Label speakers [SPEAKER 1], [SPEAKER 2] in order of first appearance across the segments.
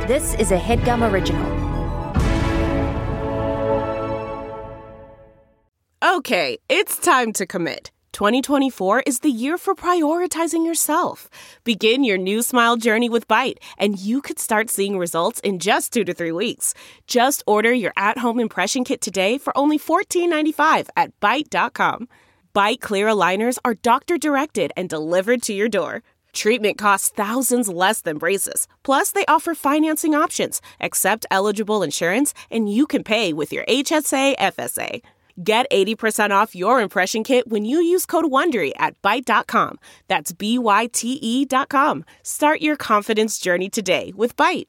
[SPEAKER 1] This is a HeadGum original.
[SPEAKER 2] Okay, it's time to commit. 2024 is the year for prioritizing yourself. Begin your new smile journey with Byte, and you could start seeing results in just 2 to 3 weeks. Just order your at-home impression kit today for only $14.95 at Byte.com. Byte Clear Aligners are doctor-directed and delivered to your door. Treatment costs thousands less than braces. Plus, they offer financing options, accept eligible insurance, and you can pay with your HSA FSA. Get 80% off your impression kit when you use code WONDERY at Byte.com. That's BYTE.com. Start your confidence journey today with Byte.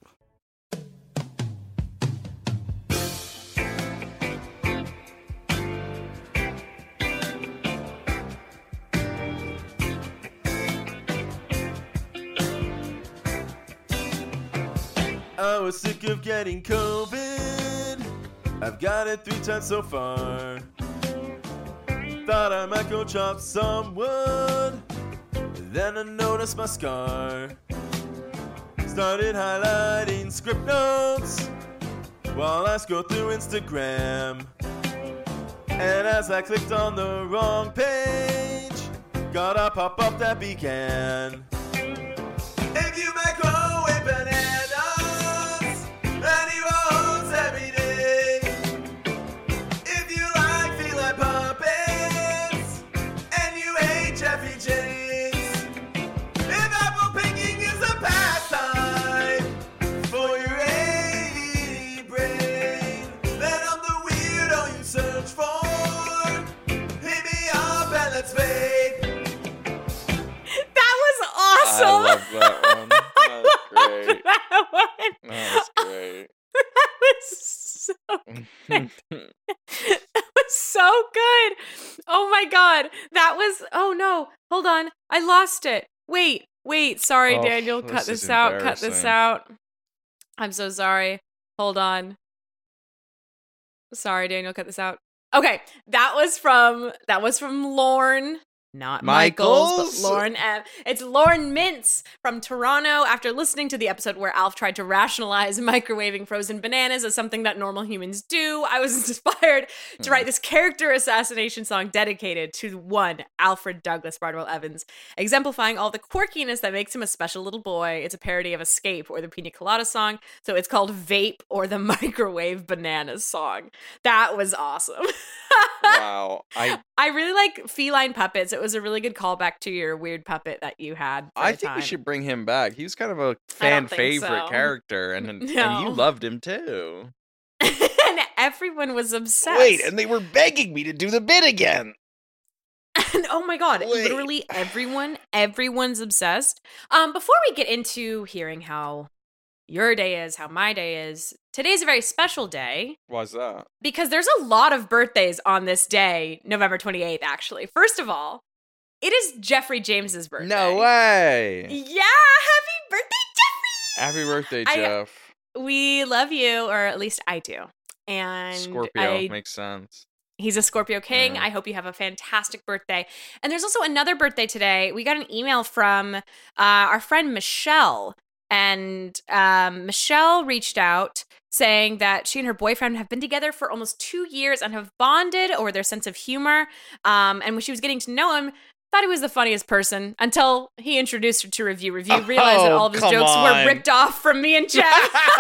[SPEAKER 3] I was sick of getting COVID. I've got it 3 times so far. Thought I might go chop some wood. Then I noticed my scar. Started highlighting script notes while I scroll through Instagram. And as I clicked on the wrong page, got a pop-up that began. If you microwave bananas, and you oats every day. If you like feline puppets, and you hate Jeffy Chase. If apple picking is a pastime for your ADD brain, then I'm the weirdo you search for. Hit me up and let's fade.
[SPEAKER 2] That was awesome!
[SPEAKER 4] I love that one. That was great.
[SPEAKER 2] That one.
[SPEAKER 4] That was great.
[SPEAKER 2] That was so good. That was so good. Oh my God. That was, oh no. Hold on. I lost it. Wait. Sorry,
[SPEAKER 4] Oh,
[SPEAKER 2] Daniel.
[SPEAKER 4] this
[SPEAKER 2] Cut
[SPEAKER 4] is
[SPEAKER 2] this out. Cut this
[SPEAKER 4] embarrassing.
[SPEAKER 2] out. I'm so sorry. Hold on. Sorry, Daniel. Cut this out. Okay. That was from Lorne. Not Michaels,
[SPEAKER 4] Michaels?
[SPEAKER 2] but Lauren M. It's Lauren Mintz from Toronto. After listening to the episode where Alf tried to rationalize microwaving frozen bananas as something that normal humans do, I was inspired to write this character assassination song dedicated to one Alfred Douglas Bardwell Evans, exemplifying all the quirkiness that makes him a special little boy. It's a parody of Escape or the Pina Colada song, so it's called Vape or the Microwave Bananas song. That was awesome.
[SPEAKER 4] Wow.
[SPEAKER 2] I really like feline puppets. It was a really good callback to your weird puppet that you had. For
[SPEAKER 4] I
[SPEAKER 2] the
[SPEAKER 4] think we
[SPEAKER 2] time.
[SPEAKER 4] should bring him back. He was kind of a
[SPEAKER 2] I
[SPEAKER 4] fan
[SPEAKER 2] don't think
[SPEAKER 4] favorite
[SPEAKER 2] so.
[SPEAKER 4] character, and you
[SPEAKER 2] No.
[SPEAKER 4] loved him too.
[SPEAKER 2] And everyone was obsessed.
[SPEAKER 4] Wait, and they were begging me to do the bit again.
[SPEAKER 2] And oh my God,
[SPEAKER 4] Wait.
[SPEAKER 2] literally everyone's obsessed. Before we get into hearing how your day is, how my day is, today's a very special day
[SPEAKER 4] Why's that?
[SPEAKER 2] because there's a lot of birthdays on this day, November 28th, actually. First of all, it is Jeffrey James's birthday.
[SPEAKER 4] No way.
[SPEAKER 2] Yeah, happy birthday, Jeffrey!
[SPEAKER 4] Happy birthday,
[SPEAKER 2] I-
[SPEAKER 4] Jeff.
[SPEAKER 2] We love you, or at least I do. And
[SPEAKER 4] Scorpio makes sense.
[SPEAKER 2] he's a Scorpio king.
[SPEAKER 4] Yeah.
[SPEAKER 2] I hope you have a fantastic birthday. And there's also another birthday today. We got an email from our friend Michelle. And Michelle reached out saying that she and her boyfriend have been together for almost 2 years and have bonded over their sense of humor. And when she was getting to know him, thought he was the funniest person until he introduced her to Review. Realized that all of his
[SPEAKER 4] come
[SPEAKER 2] jokes were
[SPEAKER 4] on.
[SPEAKER 2] ripped off from me and Jeff.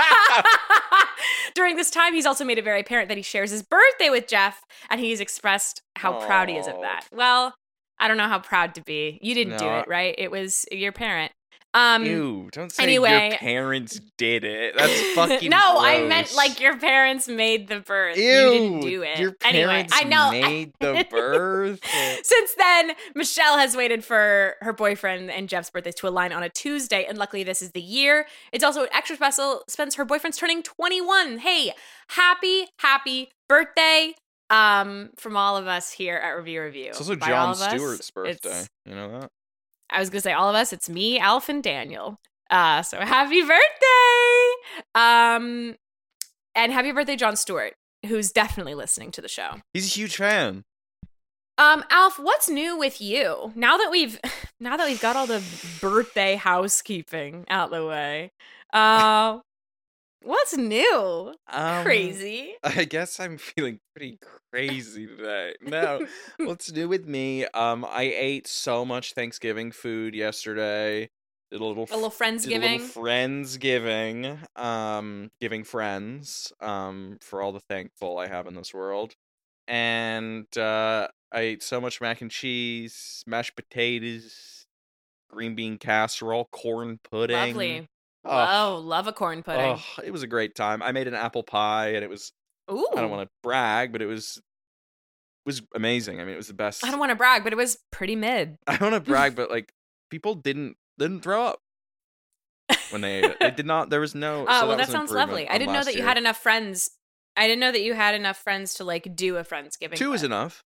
[SPEAKER 2] During this time, he's also made it very apparent that he shares his birthday with Jeff, and he's expressed how proud he is of
[SPEAKER 4] Oh.
[SPEAKER 2] that. Well, I don't know how proud to be. You didn't do
[SPEAKER 4] No.
[SPEAKER 2] it, right? It was your parent.
[SPEAKER 4] Ew, don't say
[SPEAKER 2] anyway.
[SPEAKER 4] your parents did it. That's fucking
[SPEAKER 2] No, I
[SPEAKER 4] gross.
[SPEAKER 2] meant like your parents made the birth.
[SPEAKER 4] Ew,
[SPEAKER 2] You didn't do it.
[SPEAKER 4] Your
[SPEAKER 2] Anyway,
[SPEAKER 4] parents
[SPEAKER 2] I know.
[SPEAKER 4] made the birth.
[SPEAKER 2] Since then, Michelle has waited for her boyfriend and Jeff's birthdays to align on a Tuesday, and luckily this is the year. It's also an extra special since her boyfriend's turning 21. Hey, happy birthday from all of us here at Review.
[SPEAKER 4] It's also
[SPEAKER 2] By all
[SPEAKER 4] Jon
[SPEAKER 2] of us,
[SPEAKER 4] Stewart's birthday.
[SPEAKER 2] it's-
[SPEAKER 4] You know that?
[SPEAKER 2] I was going to say all of us. It's me, Alf, and Daniel. So happy birthday! And happy birthday, Jon Stewart, who's definitely listening to the show.
[SPEAKER 4] He's a huge fan.
[SPEAKER 2] Alf, what's new with you now that we've got all the birthday housekeeping out the way?
[SPEAKER 5] What's new?
[SPEAKER 4] Um,
[SPEAKER 5] Crazy.
[SPEAKER 4] I guess I'm feeling pretty crazy today. No, what's new with me? I ate so much Thanksgiving food yesterday. Did a little
[SPEAKER 5] A little Friendsgiving.
[SPEAKER 4] Friendsgiving. Giving friends. For all the thankful I have in this world. And I ate so much mac and cheese, mashed potatoes, green bean casserole, corn pudding.
[SPEAKER 5] Lovely.
[SPEAKER 4] Oh,
[SPEAKER 5] Love a corn pudding.
[SPEAKER 4] oh, it was a great time. I made an apple pie, and it was.
[SPEAKER 5] Ooh.
[SPEAKER 4] I don't want to brag, but it was amazing. I mean, it was the best.
[SPEAKER 5] I don't want to brag, but it was pretty mid.
[SPEAKER 4] I don't want to brag, but like people didn't throw up when they ate it. They did not. There was no.
[SPEAKER 5] Oh,
[SPEAKER 4] So
[SPEAKER 5] well,
[SPEAKER 4] that
[SPEAKER 5] that
[SPEAKER 4] was an
[SPEAKER 5] sounds lovely.
[SPEAKER 4] improvement
[SPEAKER 5] I
[SPEAKER 4] on
[SPEAKER 5] didn't know
[SPEAKER 4] last
[SPEAKER 5] that you
[SPEAKER 4] year.
[SPEAKER 5] had enough friends. I didn't know that you had enough friends to like do a Friendsgiving.
[SPEAKER 4] 2 is
[SPEAKER 5] with.
[SPEAKER 4] enough.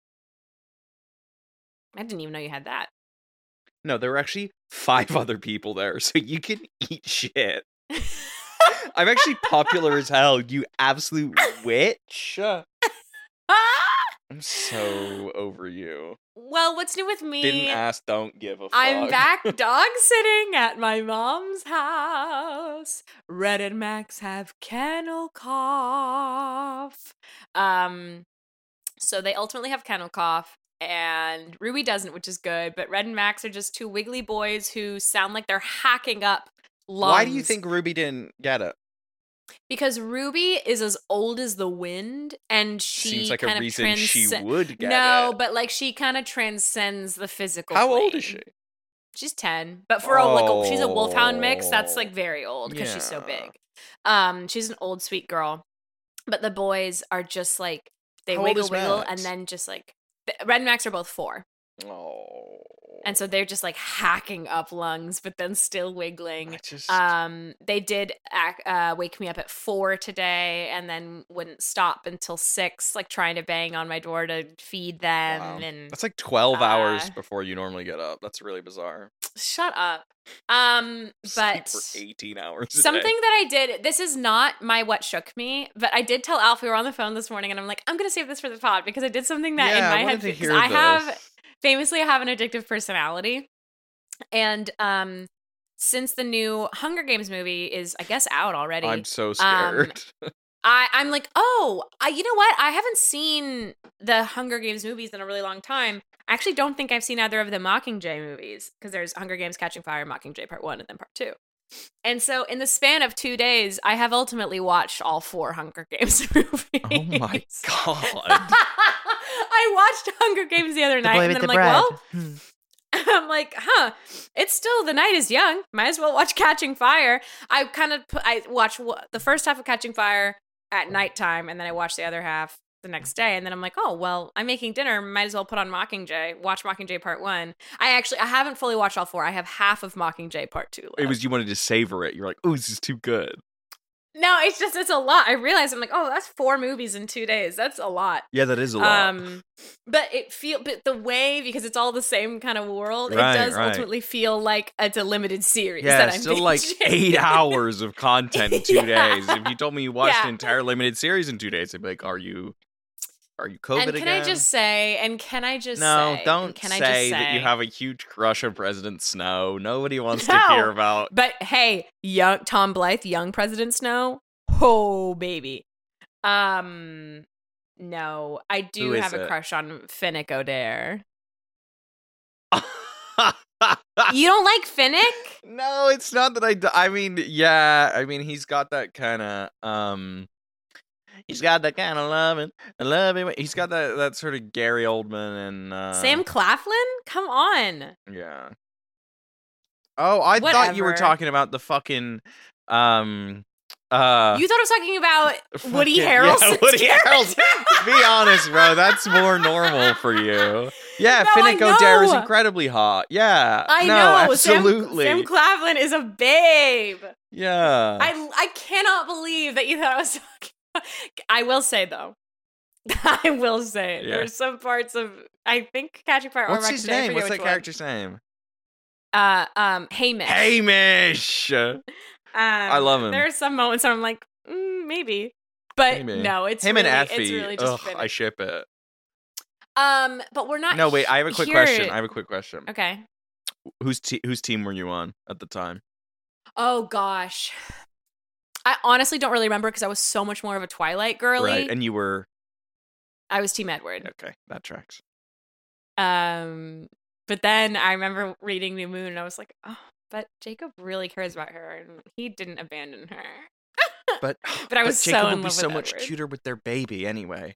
[SPEAKER 5] I didn't even know you had that.
[SPEAKER 4] No, there were actually 5 other people there, so you can eat shit. I'm actually popular as hell, you absolute witch. I'm so over you.
[SPEAKER 5] Well, what's new with me?
[SPEAKER 4] Didn't ask, don't give a fuck.
[SPEAKER 5] I'm back dog sitting at my mom's house. Red and Max have kennel cough. So they ultimately have kennel cough, and Ruby doesn't, which is good. But Red and Max are just 2 wiggly boys who sound like they're hacking up lungs.
[SPEAKER 4] Why do you think Ruby didn't get it?
[SPEAKER 5] Because Ruby is as old as the wind, and she
[SPEAKER 4] Seems like
[SPEAKER 5] kind
[SPEAKER 4] a
[SPEAKER 5] of
[SPEAKER 4] reason she would get
[SPEAKER 5] No,
[SPEAKER 4] it.
[SPEAKER 5] but like she kind of transcends the physical.
[SPEAKER 4] How
[SPEAKER 5] plane.
[SPEAKER 4] old is she?
[SPEAKER 5] She's 10, but for she's a wolfhound mix. That's like very old because she's so
[SPEAKER 4] Yeah.
[SPEAKER 5] big. She's an old sweet girl, but the boys are just like they
[SPEAKER 4] How old
[SPEAKER 5] wiggle,
[SPEAKER 4] is
[SPEAKER 5] and
[SPEAKER 4] Max?
[SPEAKER 5] then just like Red and Max are both 4,
[SPEAKER 4] Oh.
[SPEAKER 5] and so they're just like hacking up lungs, but then still wiggling.
[SPEAKER 4] I just
[SPEAKER 5] They did wake me up at 4 today, and then wouldn't stop until 6, like trying to bang on my door to feed them.
[SPEAKER 4] wow.
[SPEAKER 5] And
[SPEAKER 4] That's like 12 hours before you normally get up. That's really bizarre.
[SPEAKER 5] shut up.
[SPEAKER 4] Sleep
[SPEAKER 5] But
[SPEAKER 4] for 18 hours a
[SPEAKER 5] something
[SPEAKER 4] day.
[SPEAKER 5] that I did, this is not my what shook me, but I did tell Alf, we were on the phone this morning, and I'm like, I'm gonna save this for the pod because I did something that in
[SPEAKER 4] Yeah, I
[SPEAKER 5] my
[SPEAKER 4] wanted
[SPEAKER 5] head,
[SPEAKER 4] to hear
[SPEAKER 5] I have
[SPEAKER 4] this.
[SPEAKER 5] famously I have an addictive personality, and since the new Hunger Games movie is, I guess, out already,
[SPEAKER 4] I'm so scared.
[SPEAKER 5] I'm like, oh, you know what? I haven't seen the Hunger Games movies in a really long time. I actually don't think I've seen either of the Mockingjay movies, because there's Hunger Games Catching Fire, Mockingjay Part 1, and then Part 2. And so in the span of 2 days, I have ultimately watched all 4 Hunger Games movies.
[SPEAKER 4] Oh my god.
[SPEAKER 5] I watched Hunger Games the other night, and then I'm like, well, I'm like, it's still The Night is Young. Might as well watch Catching Fire. I watched the first half of Catching Fire at nighttime, and then I watched the other half the next day, and then I'm like, oh, well, I'm making dinner. Might as well put on Mockingjay, watch Mockingjay Part 1. I haven't fully watched all 4. I have half of Mockingjay Part 2 left.
[SPEAKER 4] It was you wanted to savor it. You're like, oh, this is too good.
[SPEAKER 5] No, it's a lot. I realized, I'm like, oh, that's 4 movies in 2 days. That's a lot.
[SPEAKER 4] Yeah, that is a lot.
[SPEAKER 5] But but the way, because it's all the same kind of world,
[SPEAKER 4] Right,
[SPEAKER 5] it does
[SPEAKER 4] right.
[SPEAKER 5] ultimately feel like it's a limited series.
[SPEAKER 4] Yeah,
[SPEAKER 5] that I'm
[SPEAKER 4] still like
[SPEAKER 5] binging.
[SPEAKER 4] 8 hours of content in 2
[SPEAKER 5] Yeah.
[SPEAKER 4] days. If you told me you watched
[SPEAKER 5] Yeah.
[SPEAKER 4] an entire limited series in 2 days, I'd be like, are you COVID
[SPEAKER 5] And
[SPEAKER 4] again?
[SPEAKER 5] can I just say,
[SPEAKER 4] No,
[SPEAKER 5] say,
[SPEAKER 4] don't
[SPEAKER 5] can I
[SPEAKER 4] say
[SPEAKER 5] just
[SPEAKER 4] that you
[SPEAKER 5] say-
[SPEAKER 4] have a huge crush on President Snow. Nobody wants to
[SPEAKER 5] No.
[SPEAKER 4] hear about.
[SPEAKER 5] But hey, young Tom Blythe, young President Snow, oh baby. No, I do
[SPEAKER 4] Who is
[SPEAKER 5] have a
[SPEAKER 4] it?
[SPEAKER 5] crush on Finnick Odair. You don't like Finnick?
[SPEAKER 4] No, it's not that I mean, yeah. I mean, he's got that kind of he's got that kind of loving. He's got that sort of Gary Oldman and
[SPEAKER 5] Sam Claflin? Come on.
[SPEAKER 4] Yeah. Oh, I thought you were
[SPEAKER 5] Whatever.
[SPEAKER 4] talking about the fucking
[SPEAKER 5] You thought I was talking about Woody
[SPEAKER 4] fucking-
[SPEAKER 5] Harrelson.
[SPEAKER 4] Yeah, Woody Harrelson. Be honest, bro. That's more normal for you. Yeah,
[SPEAKER 5] No, I
[SPEAKER 4] Finnick Odair is
[SPEAKER 5] know.
[SPEAKER 4] incredibly hot. Yeah.
[SPEAKER 5] I
[SPEAKER 4] no,
[SPEAKER 5] know.
[SPEAKER 4] absolutely.
[SPEAKER 5] Sam Claflin is a babe.
[SPEAKER 4] Yeah.
[SPEAKER 5] I cannot believe that you thought I was talking about. I will say, though. I will say.
[SPEAKER 4] Yeah.
[SPEAKER 5] There's some parts of, I think, Catching Fire or
[SPEAKER 4] What's his
[SPEAKER 5] Mockingjay, I
[SPEAKER 4] name?
[SPEAKER 5] forget
[SPEAKER 4] What's that
[SPEAKER 5] which one.
[SPEAKER 4] character's name?
[SPEAKER 5] Hamish.
[SPEAKER 4] Hamish. I love him.
[SPEAKER 5] There are some moments where I'm like, maybe. But
[SPEAKER 4] Maybe.
[SPEAKER 5] no, it's
[SPEAKER 4] Him
[SPEAKER 5] really,
[SPEAKER 4] and Effie.
[SPEAKER 5] it's really just
[SPEAKER 4] Ugh,
[SPEAKER 5] Finnick.
[SPEAKER 4] I ship it.
[SPEAKER 5] But we're not.
[SPEAKER 4] No, wait. I have a quick
[SPEAKER 5] here-
[SPEAKER 4] question.
[SPEAKER 5] Okay.
[SPEAKER 4] Whose team were you on at the time?
[SPEAKER 5] Oh gosh. I honestly don't really remember because I was so much more of a Twilight girly.
[SPEAKER 4] Right, and you were...
[SPEAKER 5] I was Team Edward.
[SPEAKER 4] Okay, that tracks.
[SPEAKER 5] But then I remember reading New Moon, and I was like, oh, but Jacob really cares about her, and he didn't abandon her.
[SPEAKER 4] But
[SPEAKER 5] I was
[SPEAKER 4] Jacob
[SPEAKER 5] so in
[SPEAKER 4] would be
[SPEAKER 5] love
[SPEAKER 4] so
[SPEAKER 5] with
[SPEAKER 4] much
[SPEAKER 5] Edward.
[SPEAKER 4] cuter with their baby anyway.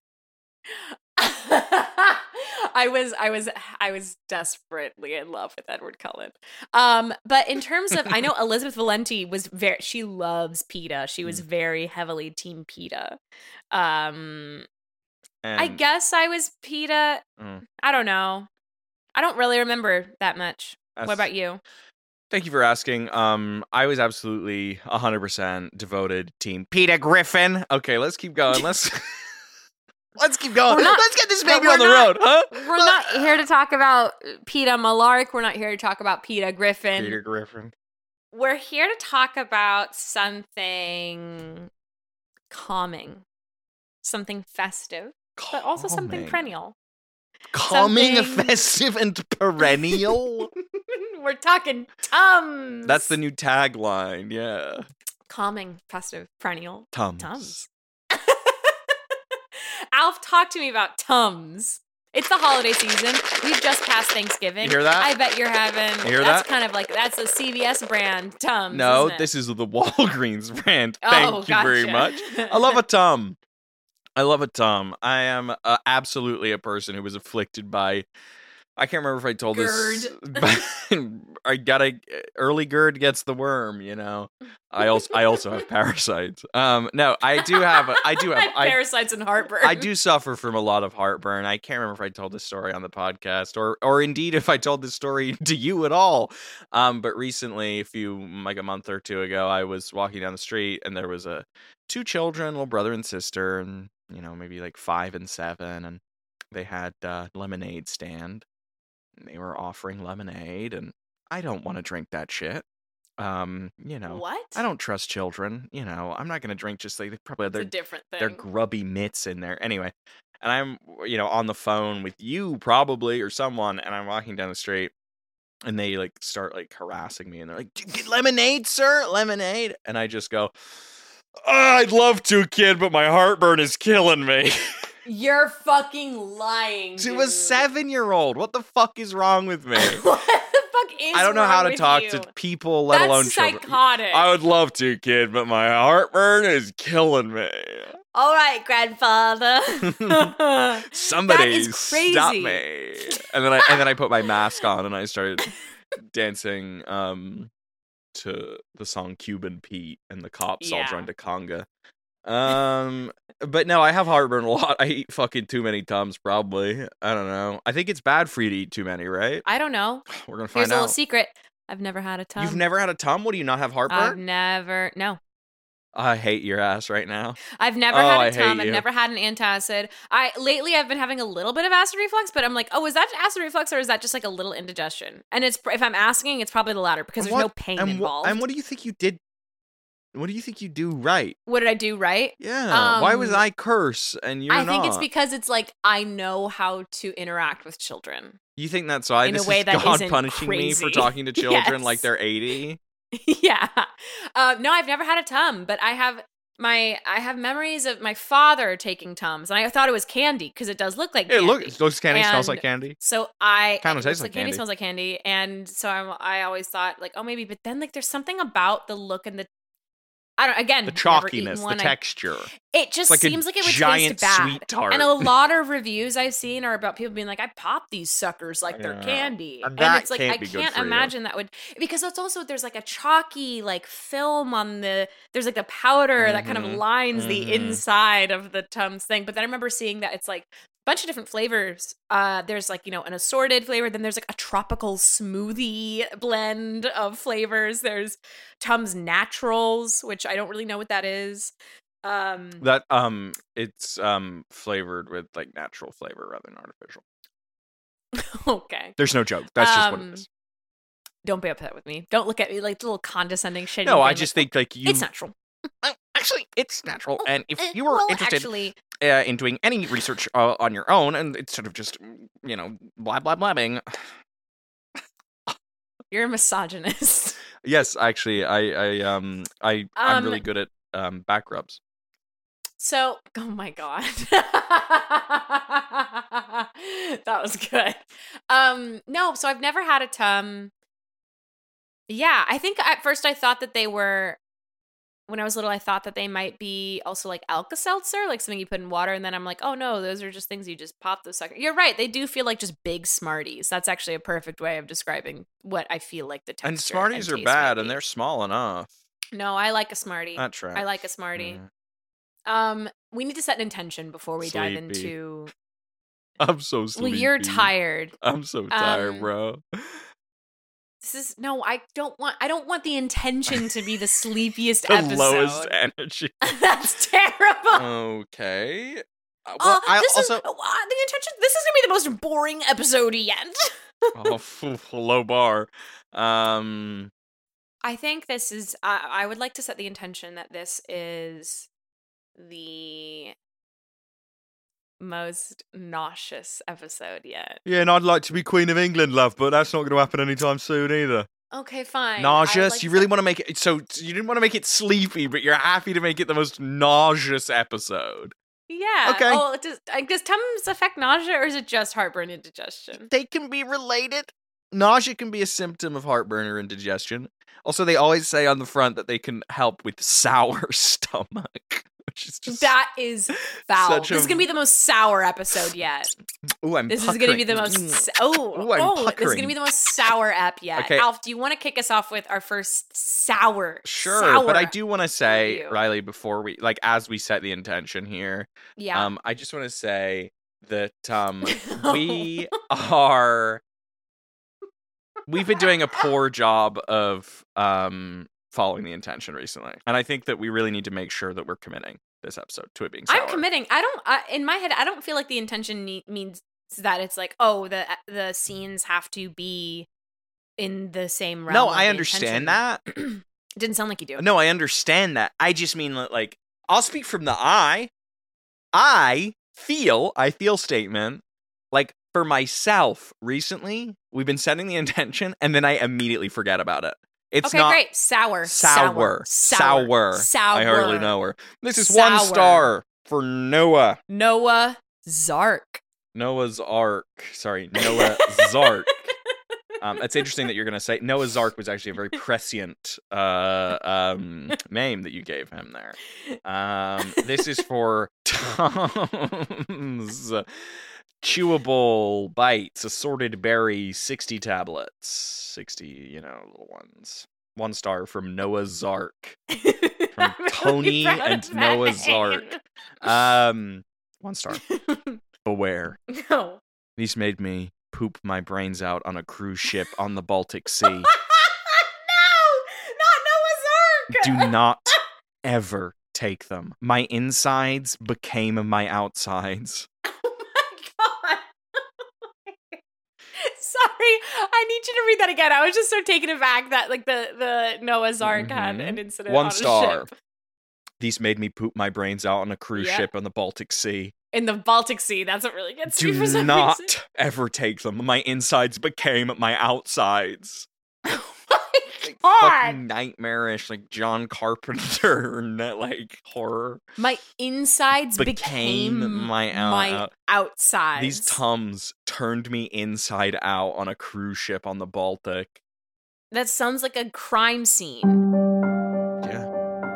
[SPEAKER 5] I was desperately in love with Edward Cullen. But in terms of, I know Elizabeth Valenti she loves PETA. She was very heavily Team PETA. I guess I was PETA. I don't know. I don't really remember that much. What about you?
[SPEAKER 4] Thank you for asking. I was absolutely 100% devoted Team Peter Griffin. Okay, let's keep going. Let's keep going. Let's get this baby on the road, huh?
[SPEAKER 5] We're not here to talk about Peter Malark. We're not here to talk about Peter Griffin.
[SPEAKER 4] Peter Griffin.
[SPEAKER 5] We're here to talk about something calming, something festive, but also something perennial.
[SPEAKER 4] Calming, festive, and perennial?
[SPEAKER 5] We're talking Tums.
[SPEAKER 4] That's the new tagline, yeah.
[SPEAKER 5] Calming, festive, perennial.
[SPEAKER 4] Tums.
[SPEAKER 5] Alf, talk to me about Tums. It's the holiday season. We've just passed Thanksgiving.
[SPEAKER 4] You hear that?
[SPEAKER 5] I bet you're having...
[SPEAKER 4] You hear
[SPEAKER 5] that's
[SPEAKER 4] that?
[SPEAKER 5] kind of like... That's a CVS brand, Tums,
[SPEAKER 4] No,
[SPEAKER 5] isn't it?
[SPEAKER 4] this is the Walgreens brand. Thank you very much.
[SPEAKER 5] Gotcha.
[SPEAKER 4] I love a Tum. I am absolutely a person who was afflicted by... I can't remember if I told this. But I got early GERD gets the worm, you know. I also have parasites. No, I do have
[SPEAKER 5] parasites and heartburn.
[SPEAKER 4] I do suffer from a lot of heartburn. I can't remember if I told this story on the podcast or indeed if I told this story to you at all. But recently, a month or two ago, I was walking down the street and there was two children, little brother and sister, and maybe like 5 and 7, and they had a lemonade stand. And they were offering lemonade, and I don't want to drink that shit.
[SPEAKER 5] What?
[SPEAKER 4] I don't trust children. I'm not going to drink just like they probably have
[SPEAKER 5] a different thing.
[SPEAKER 4] Their grubby mitts in there. Anyway, and I'm, on the phone with you probably or someone, and I'm walking down the street, and they like start like harassing me, and they're like, "Get lemonade, sir, lemonade," and I just go, "I'd love to, kid, but my heartburn is killing me."
[SPEAKER 5] You're fucking lying,
[SPEAKER 4] To a 7-year-old. What the fuck is wrong with me?
[SPEAKER 5] What the fuck is
[SPEAKER 4] I don't know
[SPEAKER 5] wrong
[SPEAKER 4] how to
[SPEAKER 5] with
[SPEAKER 4] talk
[SPEAKER 5] you?
[SPEAKER 4] to people, let alone children.
[SPEAKER 5] That's psychotic.
[SPEAKER 4] I would love to, kid, but my heartburn is killing me.
[SPEAKER 5] All right, grandfather.
[SPEAKER 4] Somebody
[SPEAKER 5] that is crazy.
[SPEAKER 4] stop me. And then I put my mask on and I started dancing to the song Cuban Pete, and the cops all joined a conga. But no, I have heartburn a lot. I eat fucking too many Tums, probably. I don't know. I think it's bad for you to eat too many, right?
[SPEAKER 5] I don't know.
[SPEAKER 4] We're gonna find out.
[SPEAKER 5] Here's a little secret. I've never had a Tum.
[SPEAKER 4] You've never had a Tum? What, do you not have heartburn?
[SPEAKER 5] No.
[SPEAKER 4] I hate your ass right now.
[SPEAKER 5] I've never had a Tum.
[SPEAKER 4] I've
[SPEAKER 5] never had an antacid. Lately I've been having a little bit of acid reflux, but I'm like, oh, is that acid reflux or is that just like a little indigestion? And if I'm asking, it's probably the latter because there's no pain involved.
[SPEAKER 4] And what do you think you did? What do you think you do right?
[SPEAKER 5] What did I do right?
[SPEAKER 4] Yeah. Why was I curse and you're not?
[SPEAKER 5] I think it's because it's like I know how to interact with children.
[SPEAKER 4] You think that's why?
[SPEAKER 5] In
[SPEAKER 4] this
[SPEAKER 5] a way
[SPEAKER 4] is
[SPEAKER 5] that
[SPEAKER 4] God
[SPEAKER 5] isn't
[SPEAKER 4] punishing
[SPEAKER 5] crazy.
[SPEAKER 4] me for talking to children
[SPEAKER 5] Yes.
[SPEAKER 4] like they're 80?
[SPEAKER 5] Yeah. No, I've never had a Tum, but I have memories of my father taking Tums, and I thought it was candy because it does look like candy.
[SPEAKER 4] It looks candy, smells like candy.
[SPEAKER 5] So
[SPEAKER 4] kind of tastes like candy.
[SPEAKER 5] Smells like candy, and so I always thought like, oh, maybe, but then like there's something about the look and the
[SPEAKER 4] the chalkiness, the texture.
[SPEAKER 5] It just
[SPEAKER 4] like
[SPEAKER 5] seems like it would
[SPEAKER 4] giant
[SPEAKER 5] taste bad.
[SPEAKER 4] Sweet tart.
[SPEAKER 5] And a lot of reviews I've seen are about people being like, I pop these suckers like they're candy.
[SPEAKER 4] And
[SPEAKER 5] it's like I
[SPEAKER 4] be
[SPEAKER 5] can't
[SPEAKER 4] good for
[SPEAKER 5] imagine that would, because it's also there's like a chalky like film on there's like the powder that kind of lines the inside of the Tums thing. But then I remember seeing that it's like bunch of different flavors. There's like, an assorted flavor. Then there's like a tropical smoothie blend of flavors. There's Tums Naturals, which I don't really know what that is.
[SPEAKER 4] It's flavored with like natural flavor rather than artificial.
[SPEAKER 5] Okay.
[SPEAKER 4] There's no joke. That's just what it is.
[SPEAKER 5] Don't be upset with me. Don't look at me like the little condescending shit.
[SPEAKER 4] No, I just think like you.
[SPEAKER 5] It's natural.
[SPEAKER 4] Actually, it's natural. And if you were interested in doing any research on your own, and instead of just, blah, blah, blabbing.
[SPEAKER 5] You're a misogynist.
[SPEAKER 4] Yes, actually, I'm really good at back rubs.
[SPEAKER 5] So, oh my God. That was good. No, so I've never had a Tum. Yeah, I think at first I thought that they were, when I was little, I thought that they might be also like Alka-Seltzer, like something you put in water, and then I'm like, oh no, those are just things you just pop the sucker. You're right, they do feel like just big Smarties. That's actually a perfect way of describing what I feel like the texture
[SPEAKER 4] and Smarties are bad, and they're small enough.
[SPEAKER 5] No, I like a Smartie.
[SPEAKER 4] That's right.
[SPEAKER 5] I like a Smartie. We need to set an intention before we dive into.
[SPEAKER 4] I'm so sleepy.
[SPEAKER 5] Well, you're tired.
[SPEAKER 4] I'm so tired, bro.
[SPEAKER 5] This is I don't want the intention to be the sleepiest
[SPEAKER 4] the
[SPEAKER 5] episode.
[SPEAKER 4] Lowest energy.
[SPEAKER 5] That's terrible.
[SPEAKER 4] Okay.
[SPEAKER 5] Well, the intention. This is gonna be the most boring episode yet.
[SPEAKER 4] Low bar.
[SPEAKER 5] I think this is. I would like to set the intention that this is the most nauseous episode yet.
[SPEAKER 4] Yeah, and I'd like to be Queen of England, love, but that's not going to happen anytime soon either.
[SPEAKER 5] Okay, fine.
[SPEAKER 4] Nauseous? You really want to make it... So, you didn't want to make it sleepy, but you're happy to make it the most nauseous episode.
[SPEAKER 5] Yeah.
[SPEAKER 4] Okay.
[SPEAKER 5] Oh, does Tums affect nausea, or is it just heartburn and indigestion?
[SPEAKER 4] They can be related. Nausea can be a symptom of heartburn or indigestion. Also, they always say on the front that they can help with sour stomach. Which is just
[SPEAKER 5] that is foul. This is gonna be the most sour episode yet.
[SPEAKER 4] Ooh, I'm
[SPEAKER 5] This
[SPEAKER 4] puckering.
[SPEAKER 5] is gonna be the most.
[SPEAKER 4] This
[SPEAKER 5] This is gonna be the most sour ep yet.
[SPEAKER 4] Okay.
[SPEAKER 5] Alf, do you want to kick us off with our first sour?
[SPEAKER 4] Sure,
[SPEAKER 5] sour
[SPEAKER 4] but I do want to say,
[SPEAKER 5] review.
[SPEAKER 4] Riley, before we as we set the intention here,
[SPEAKER 5] Yeah.
[SPEAKER 4] I just want to say that we've been doing a poor job of following the intention recently, and I think that we really need to make sure that we're committing this episode to it being sour.
[SPEAKER 5] I'm committing. In my head, I don't feel like the intention means that it's like, oh, the scenes have to be in the same realm.
[SPEAKER 4] No,
[SPEAKER 5] of
[SPEAKER 4] I
[SPEAKER 5] the
[SPEAKER 4] understand
[SPEAKER 5] intention.
[SPEAKER 4] that.
[SPEAKER 5] It didn't sound like you do.
[SPEAKER 4] No, I understand that. I just mean like I'll speak from the I feel statement. Like for myself, recently we've been setting the intention, and then I immediately forget about it. It's
[SPEAKER 5] okay,
[SPEAKER 4] not
[SPEAKER 5] great. Sour.
[SPEAKER 4] I hardly know her. This is 1 star for Noah.
[SPEAKER 5] Noah Zark.
[SPEAKER 4] Noah's Ark. Sorry, Noah Zark. It's interesting that you're going to say Noah's Ark was actually a very prescient name that you gave him there. This is for Tums. Chewable bites, assorted berries, 60 tablets. 60, little ones. 1 star from Noah Zark. From Tony and Noah Zark. 1 star. Beware.
[SPEAKER 5] No.
[SPEAKER 4] These made me poop my brains out on a cruise ship on the Baltic Sea.
[SPEAKER 5] No! Not Noah Zark!
[SPEAKER 4] Do not ever take them. My insides became my outsides.
[SPEAKER 5] Sorry, I need you to read that again. I was just so taken aback that like the Noah's Ark had an incident
[SPEAKER 4] 1
[SPEAKER 5] on
[SPEAKER 4] star.
[SPEAKER 5] a ship.
[SPEAKER 4] These made me poop my brains out on a cruise ship on the Baltic Sea.
[SPEAKER 5] In the Baltic Sea, that's what really gets me for some
[SPEAKER 4] Do not
[SPEAKER 5] reason.
[SPEAKER 4] ever take them. My insides became my outsides.
[SPEAKER 5] Oh my God.
[SPEAKER 4] Fucking nightmarish, like John Carpenter, like horror.
[SPEAKER 5] My insides became
[SPEAKER 4] my
[SPEAKER 5] outsides.
[SPEAKER 4] These Tums turned me inside out on a cruise ship on the Baltic.
[SPEAKER 5] That sounds like a crime scene.
[SPEAKER 4] Yeah.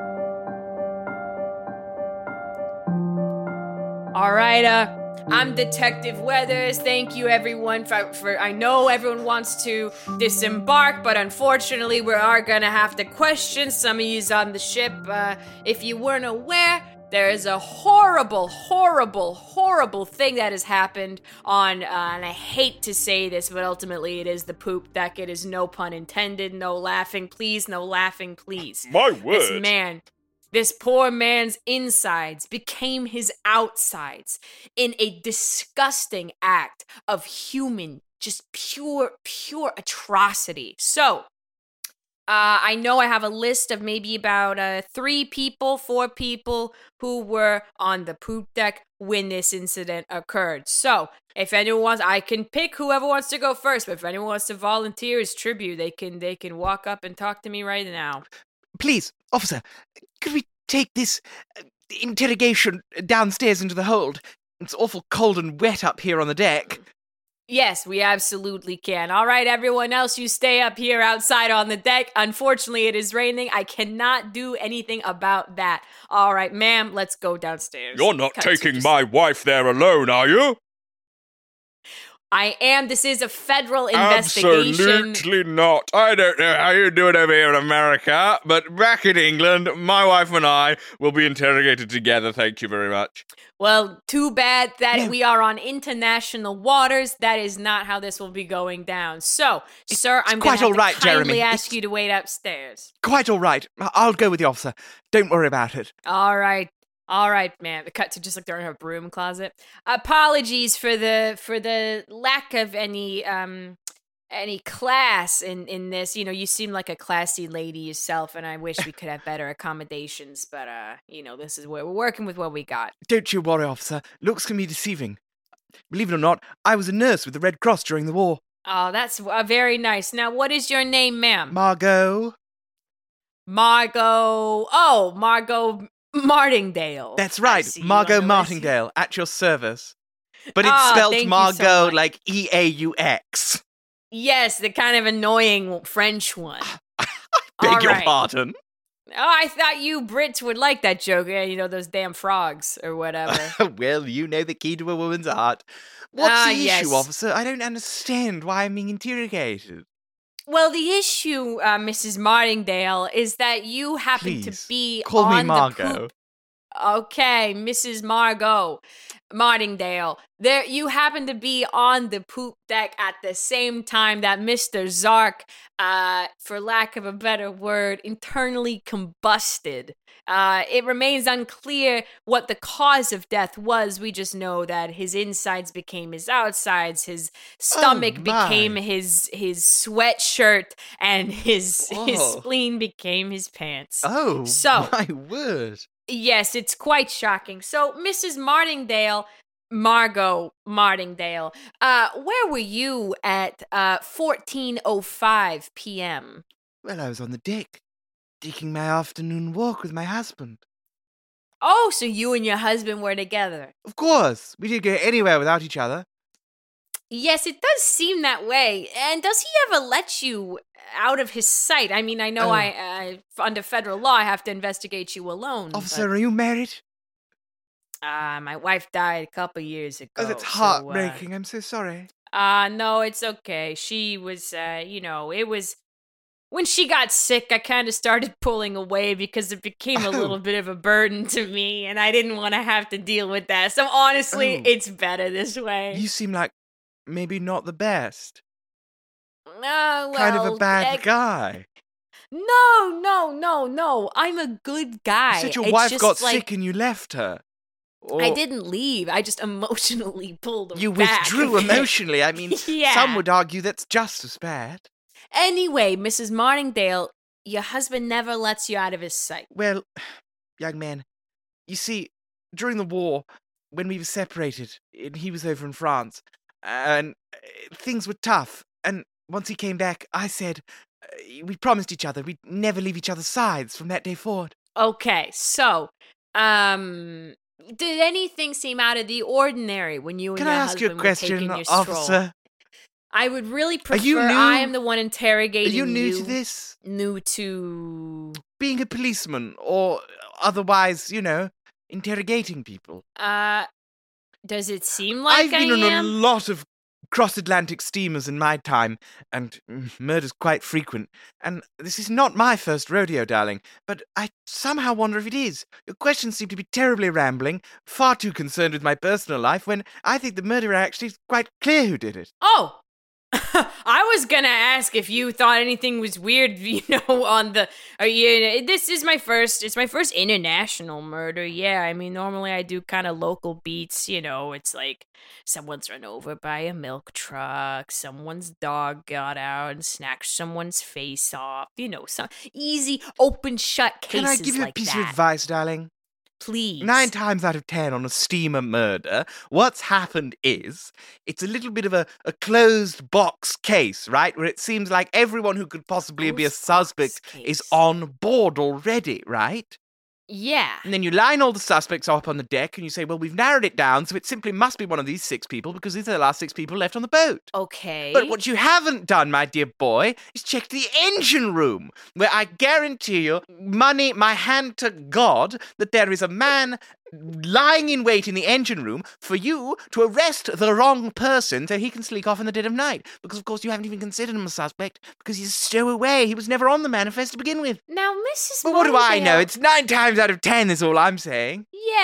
[SPEAKER 5] All right, I'm Detective Weathers. Thank you, everyone, for I know everyone wants to disembark, but unfortunately, we are gonna have to question some of yous on the ship. If you weren't aware, there is a horrible, horrible, horrible thing that has happened on, and I hate to say this, but ultimately it is the poop deck. It is no pun intended. No laughing, please. No laughing, please.
[SPEAKER 4] My word.
[SPEAKER 5] This poor man's insides became his outsides in a disgusting act of human, just pure atrocity. So, I know I have a list of maybe about 4 people who were on the poop deck when this incident occurred. So, if anyone wants, I can pick whoever wants to go first, but if anyone wants to volunteer as tribute, they can walk up and talk to me right now.
[SPEAKER 4] Please, officer, could we
[SPEAKER 6] take this interrogation downstairs into the hold? It's awful cold and wet up here on the deck.
[SPEAKER 5] Yes, we absolutely can. All right, everyone else, you stay up here outside on the deck. Unfortunately, it is raining. I cannot do anything about that. All right, ma'am, let's go downstairs.
[SPEAKER 7] You're not taking my wife there alone, are you?
[SPEAKER 5] I am. This is a federal investigation.
[SPEAKER 7] Absolutely not. I don't know how you do it over here in America, but back in England, my wife and I will be interrogated together. Thank you very much.
[SPEAKER 5] Well, too bad that we are on international waters. That is not how this will be going down. So, sir, I'm going to have to kindly ask you to wait upstairs.
[SPEAKER 6] Quite all right. I'll go with the officer. Don't worry about it.
[SPEAKER 5] All right. All right, ma'am. The cut to just like they're in her broom closet. Apologies for the lack of any class in this. You know, you seem like a classy lady yourself, and I wish we could have better accommodations. But this is where we're working with what we got.
[SPEAKER 6] Don't you worry, officer. Looks can be deceiving. Believe it or not, I was a nurse with the Red Cross during the war.
[SPEAKER 5] Oh, that's very nice. Now, what is your name, ma'am?
[SPEAKER 6] Margot.
[SPEAKER 5] Oh, Margot Martingale.
[SPEAKER 6] That's right, Margot Martingale, at your service. But it's spelled Margot like E-A-U-X.
[SPEAKER 5] Yes, the kind of annoying French one.
[SPEAKER 6] I beg your pardon.
[SPEAKER 5] Oh, I thought you Brits would like that joke. Those damn frogs or whatever.
[SPEAKER 6] Well, you know the key to a woman's heart. What's the issue, officer? I don't understand why I'm being interrogated.
[SPEAKER 5] Well, the issue, Mrs. Martingale, is that you happen to be
[SPEAKER 6] call
[SPEAKER 5] on
[SPEAKER 6] me Margot.
[SPEAKER 5] The poop. Okay, Mrs. Margot Martingale. You happen to be on the poop deck at the same time that Mr. Zark, for lack of a better word, internally combusted. It remains unclear what the cause of death was. We just know that his insides became his outsides, his stomach became his sweatshirt, and his spleen became his pants.
[SPEAKER 6] Oh, so, my word.
[SPEAKER 5] Yes, it's quite shocking. So, Mrs. Margot Martingale, where were you at 14:05 p.m.?
[SPEAKER 6] Well, I was on the deck, taking my afternoon walk with my husband.
[SPEAKER 5] Oh, so you and your husband were together?
[SPEAKER 6] Of course. We didn't go anywhere without each other.
[SPEAKER 5] Yes, it does seem that way. And does he ever let you out of his sight? I mean, I know I under federal law, I have to investigate you alone.
[SPEAKER 6] Officer, are you married?
[SPEAKER 5] My wife died a couple years ago.
[SPEAKER 6] Oh, that's heartbreaking. I'm so sorry.
[SPEAKER 5] No, it's okay. She was, it was... When she got sick, I kind of started pulling away because it became a little bit of a burden to me, and I didn't want to have to deal with that. So honestly, it's better this way.
[SPEAKER 6] You seem like maybe not the best.
[SPEAKER 5] Well,
[SPEAKER 6] kind of a bad guy.
[SPEAKER 5] No. I'm a good guy.
[SPEAKER 6] You said your wife got sick and you left her. Or
[SPEAKER 5] I didn't leave. I just emotionally pulled her
[SPEAKER 6] You
[SPEAKER 5] back.
[SPEAKER 6] withdrew emotionally. I mean, some would argue that's just as bad.
[SPEAKER 5] Anyway, Mrs. Martingale, your husband never lets you out of his sight.
[SPEAKER 6] Well, young man, you see, during the war, when we were separated, and he was over in France, and things were tough, and once he came back, I said, we promised each other we'd never leave each other's sides from that day forward.
[SPEAKER 5] Okay, so, did anything seem out of the ordinary when you and your husband were taking your stroll?
[SPEAKER 6] Can I ask you a question, officer?
[SPEAKER 5] I would really prefer I am the one interrogating you.
[SPEAKER 6] Are you new to this?
[SPEAKER 5] New to...
[SPEAKER 6] being a policeman, or otherwise, interrogating people.
[SPEAKER 5] Does it seem like
[SPEAKER 6] I've been on a lot of cross-Atlantic steamers in my time, and murder's quite frequent. And this is not my first rodeo, darling, but I somehow wonder if it is. Your questions seem to be terribly rambling, far too concerned with my personal life, when I think the murderer actually is quite clear who did it.
[SPEAKER 5] Oh! I was gonna ask if you thought anything was weird, on the... this is my first international murder, yeah. I mean, normally I do kind of local beats, it's like someone's run over by a milk truck, someone's dog got out and snatched someone's face off, some easy, open, shut cases like that.
[SPEAKER 6] Can I give you a piece of advice, darling?
[SPEAKER 5] Please.
[SPEAKER 6] 9 times out of 10 on a steamer murder, what's happened is, it's a little bit of a closed box case, right? Where it seems like everyone who could possibly be a suspect is on board already, right?
[SPEAKER 5] Yeah.
[SPEAKER 6] And then you line all the suspects up on the deck and you say, well, we've narrowed it down, so it simply must be one of these 6 people because these are the last 6 people left on the boat.
[SPEAKER 5] Okay.
[SPEAKER 6] But what you haven't done, my dear boy, is check the engine room, where I guarantee you, money, my hand to God, that there is a man lying in wait in the engine room for you to arrest the wrong person so he can sneak off in the dead of night. Because, of course, you haven't even considered him a suspect because he's a stowaway. He was never on the manifest to begin with.
[SPEAKER 5] Now, Mrs.
[SPEAKER 6] But what do I know?
[SPEAKER 5] Martindale-
[SPEAKER 6] It's 9 times out of 10 is all I'm saying.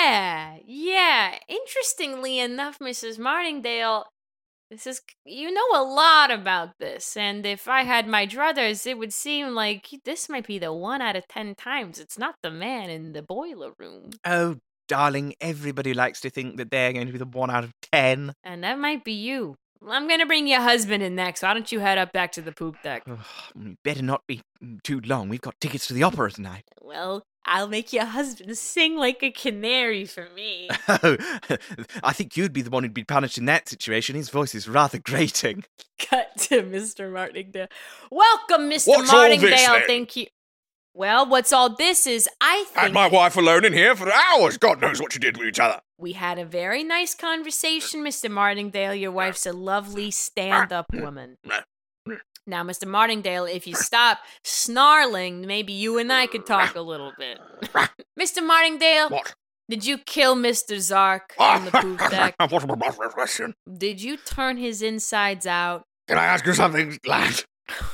[SPEAKER 5] Yeah. Interestingly enough, Mrs. Martindale, you know a lot about this, and if I had my druthers, it would seem like this might be the 1 out of 10 times. It's not the man in the boiler room.
[SPEAKER 6] Oh, darling, everybody likes to think that they're going to be the 1 out of 10.
[SPEAKER 5] And that might be you. I'm gonna bring your husband in next. Why don't you head up back to the poop deck?
[SPEAKER 6] We better not be too long. We've got tickets to the opera tonight.
[SPEAKER 5] Well, I'll make your husband sing like a canary for me.
[SPEAKER 6] Oh, I think you'd be the one who'd be punished in that situation. His voice is rather grating.
[SPEAKER 5] Cut to Mr. Martindale. Welcome, Mr.
[SPEAKER 7] What's all this,
[SPEAKER 5] Martindale.
[SPEAKER 7] then?
[SPEAKER 5] Thank you. Well, what's all this is, I think
[SPEAKER 7] Had my wife alone in here for hours. God knows what you did with each other.
[SPEAKER 5] we had a very nice conversation, Mr. Martindale. Your wife's a lovely stand-up woman. Now, Mr. Martindale, if you stop snarling, maybe you and I could talk a little bit. Mr. Martindale,
[SPEAKER 7] What?
[SPEAKER 5] did you kill Mr. Zark on the poop deck?
[SPEAKER 7] What about that question?
[SPEAKER 5] Did you turn his insides out?
[SPEAKER 7] Can I ask you something, lad?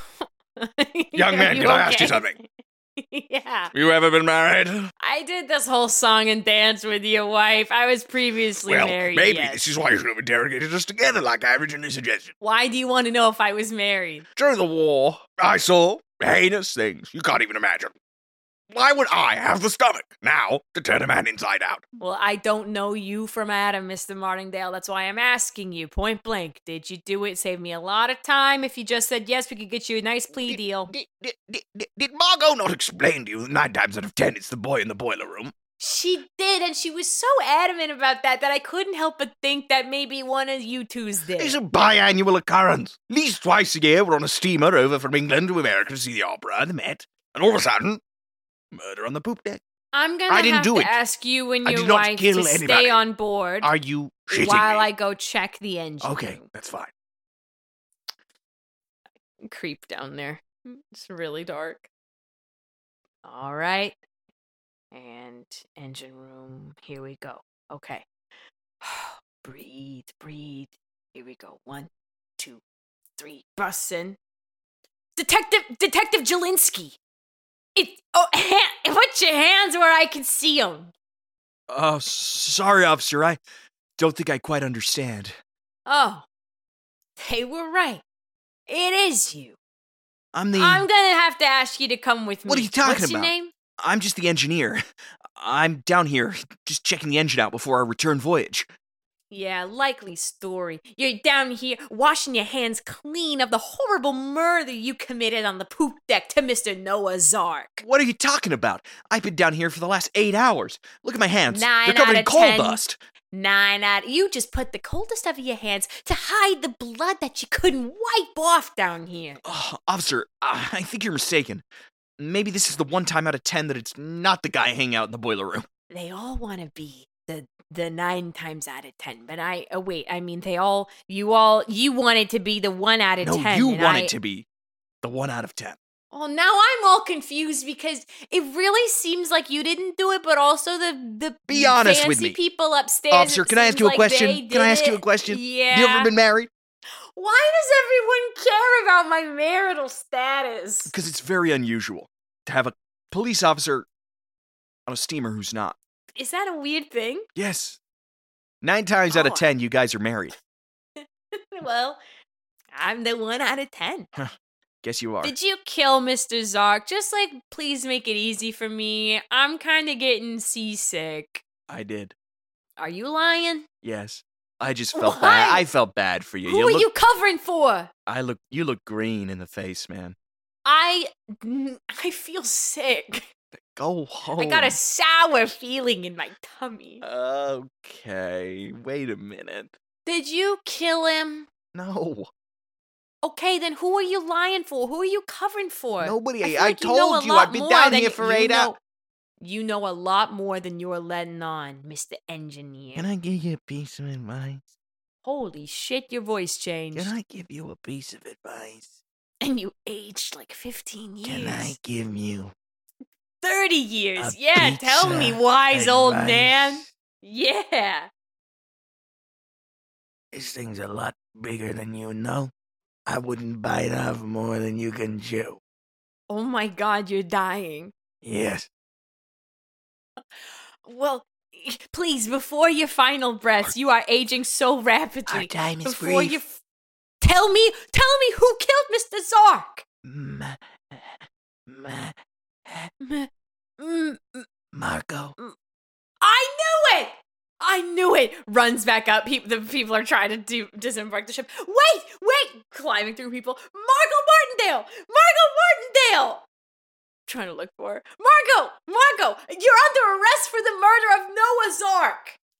[SPEAKER 7] Young man,
[SPEAKER 5] You
[SPEAKER 7] can I ask you
[SPEAKER 5] okay?
[SPEAKER 7] something?
[SPEAKER 5] Yeah.
[SPEAKER 7] You ever been married?
[SPEAKER 5] I did this whole song and dance with your wife. I was previously
[SPEAKER 7] Well,
[SPEAKER 5] married.
[SPEAKER 7] maybe
[SPEAKER 5] yes.
[SPEAKER 7] this is why you should have interrogated us together like I originally suggested.
[SPEAKER 5] Why do you want to know if I was married?
[SPEAKER 7] During the war, I saw heinous things you can't even imagine. Why would I have the stomach now to turn a man inside out?
[SPEAKER 5] Well, I don't know you from Adam, Mr. Martindale. That's why I'm asking you point blank. Did you do it? Save me a lot of time. If you just said yes, we could get you a nice plea deal.
[SPEAKER 7] Did Margot not explain to you that 9 times out of 10 it's the boy in the boiler room?
[SPEAKER 5] She did, and she was so adamant about that I couldn't help but think that maybe one of you twos did.
[SPEAKER 7] It's a biannual occurrence. At least twice a year we're on a steamer over from England to America to see the opera and the Met. And all of a sudden, murder on the poop deck.
[SPEAKER 5] I'm gonna
[SPEAKER 7] I didn't
[SPEAKER 5] have
[SPEAKER 7] do
[SPEAKER 5] to
[SPEAKER 7] it.
[SPEAKER 5] ask you and
[SPEAKER 7] I
[SPEAKER 5] your
[SPEAKER 7] did not
[SPEAKER 5] wife
[SPEAKER 7] kill
[SPEAKER 5] to
[SPEAKER 7] anybody.
[SPEAKER 5] stay on board
[SPEAKER 7] Are you shitting
[SPEAKER 5] while
[SPEAKER 7] me?
[SPEAKER 5] I go check the engine.
[SPEAKER 7] Okay,
[SPEAKER 5] room.
[SPEAKER 7] that's fine.
[SPEAKER 5] Creep down there. It's really dark. All right. And engine room. Here we go. Okay. Breathe. Here we go. 1, 2, 3. Bussin'. Detective Jelinski. Put your hands where I can see them.
[SPEAKER 6] Sorry, officer. I don't think I quite understand.
[SPEAKER 5] Oh, they were right. It is you.
[SPEAKER 6] I'm
[SPEAKER 5] I'm gonna have to ask you to come with me.
[SPEAKER 6] What are you talking
[SPEAKER 5] What's
[SPEAKER 6] about?
[SPEAKER 5] your name?
[SPEAKER 6] I'm just the engineer. I'm down here just checking the engine out before our return voyage.
[SPEAKER 5] Yeah, likely story. You're down here washing your hands clean of the horrible murder you committed on the poop deck to Mr. Noah Zark.
[SPEAKER 6] What are you talking about? I've been down here for the last 8 hours. Look at my hands.
[SPEAKER 5] 9
[SPEAKER 6] They're covered
[SPEAKER 5] out
[SPEAKER 6] in
[SPEAKER 5] of
[SPEAKER 6] coal
[SPEAKER 5] 10.
[SPEAKER 6] dust.
[SPEAKER 5] 9 out. You just put the coldest of your hands to hide the blood that you couldn't wipe off down here.
[SPEAKER 6] Oh, officer, I think you're mistaken. Maybe this is the 1 time out of 10 that it's not the guy hanging out in the boiler room.
[SPEAKER 5] They all want to be the 9 times out of 10, but you wanted to be the 1 out of 10.
[SPEAKER 6] No, you
[SPEAKER 5] and
[SPEAKER 6] want it to be the 1 out of 10.
[SPEAKER 5] Oh, now I'm all confused because it really seems like you didn't do it, but also the
[SPEAKER 6] Be honest
[SPEAKER 5] fancy
[SPEAKER 6] with me.
[SPEAKER 5] people upstairs.
[SPEAKER 6] Officer,
[SPEAKER 5] it
[SPEAKER 6] can I ask
[SPEAKER 5] seems
[SPEAKER 6] you a
[SPEAKER 5] like
[SPEAKER 6] question?
[SPEAKER 5] they
[SPEAKER 6] Can I ask
[SPEAKER 5] did
[SPEAKER 6] you a question?
[SPEAKER 5] Yeah.
[SPEAKER 6] You ever been married?
[SPEAKER 5] Why does everyone care about my marital status?
[SPEAKER 6] Because it's very unusual to have a police officer on a steamer who's not.
[SPEAKER 5] Is that a weird thing?
[SPEAKER 6] Yes. 9 times out of
[SPEAKER 5] Oh.
[SPEAKER 6] 10, you guys are married.
[SPEAKER 5] Well, I'm the 1 out of 10.
[SPEAKER 6] Guess you are.
[SPEAKER 5] Did you kill Mr. Zark? Just please make it easy for me. I'm kind of getting seasick.
[SPEAKER 6] I did.
[SPEAKER 5] Are you lying?
[SPEAKER 6] Yes. I just felt
[SPEAKER 5] Why?
[SPEAKER 6] bad. I felt bad for you.
[SPEAKER 5] Who are you covering for?
[SPEAKER 6] You look green in the face, man.
[SPEAKER 5] I feel sick.
[SPEAKER 6] Go home.
[SPEAKER 5] I got a sour feeling in my tummy.
[SPEAKER 6] Okay, wait a minute.
[SPEAKER 5] Did you kill him?
[SPEAKER 6] No.
[SPEAKER 5] Okay, then who are you lying for? Who are you covering for?
[SPEAKER 6] Nobody.
[SPEAKER 5] feel
[SPEAKER 6] I
[SPEAKER 5] like you know
[SPEAKER 6] told
[SPEAKER 5] a
[SPEAKER 6] you
[SPEAKER 5] lot
[SPEAKER 6] I've been
[SPEAKER 5] more
[SPEAKER 6] down
[SPEAKER 5] than
[SPEAKER 6] here for
[SPEAKER 5] you
[SPEAKER 6] 8
[SPEAKER 5] know.
[SPEAKER 6] hours.
[SPEAKER 5] You know a lot more than you're letting on, Mr. Engineer.
[SPEAKER 6] Can I give you a piece of advice?
[SPEAKER 5] Holy shit, your voice changed.
[SPEAKER 6] Can I give you a piece of advice?
[SPEAKER 5] And you aged like 15 years.
[SPEAKER 6] Can I give you
[SPEAKER 5] 30 years.
[SPEAKER 6] a
[SPEAKER 5] Yeah, tell
[SPEAKER 6] piece
[SPEAKER 5] me,
[SPEAKER 6] of
[SPEAKER 5] wise old man.
[SPEAKER 6] advice?
[SPEAKER 5] Yeah.
[SPEAKER 6] This thing's a lot bigger than you know. I wouldn't bite off more than you can chew.
[SPEAKER 5] Oh my God, you're dying.
[SPEAKER 6] Yes.
[SPEAKER 5] Well, please, before your final breaths, you are aging so rapidly.
[SPEAKER 6] Our time is
[SPEAKER 5] before
[SPEAKER 6] brief.
[SPEAKER 5] you tell me who killed Mr. Zark.
[SPEAKER 6] Marco.
[SPEAKER 5] I knew it. Runs back up. The people are trying to disembark the ship. Wait! Climbing through people. Marco Martindale! Trying to look for her. Marco! You're under arrest for the murder of Noah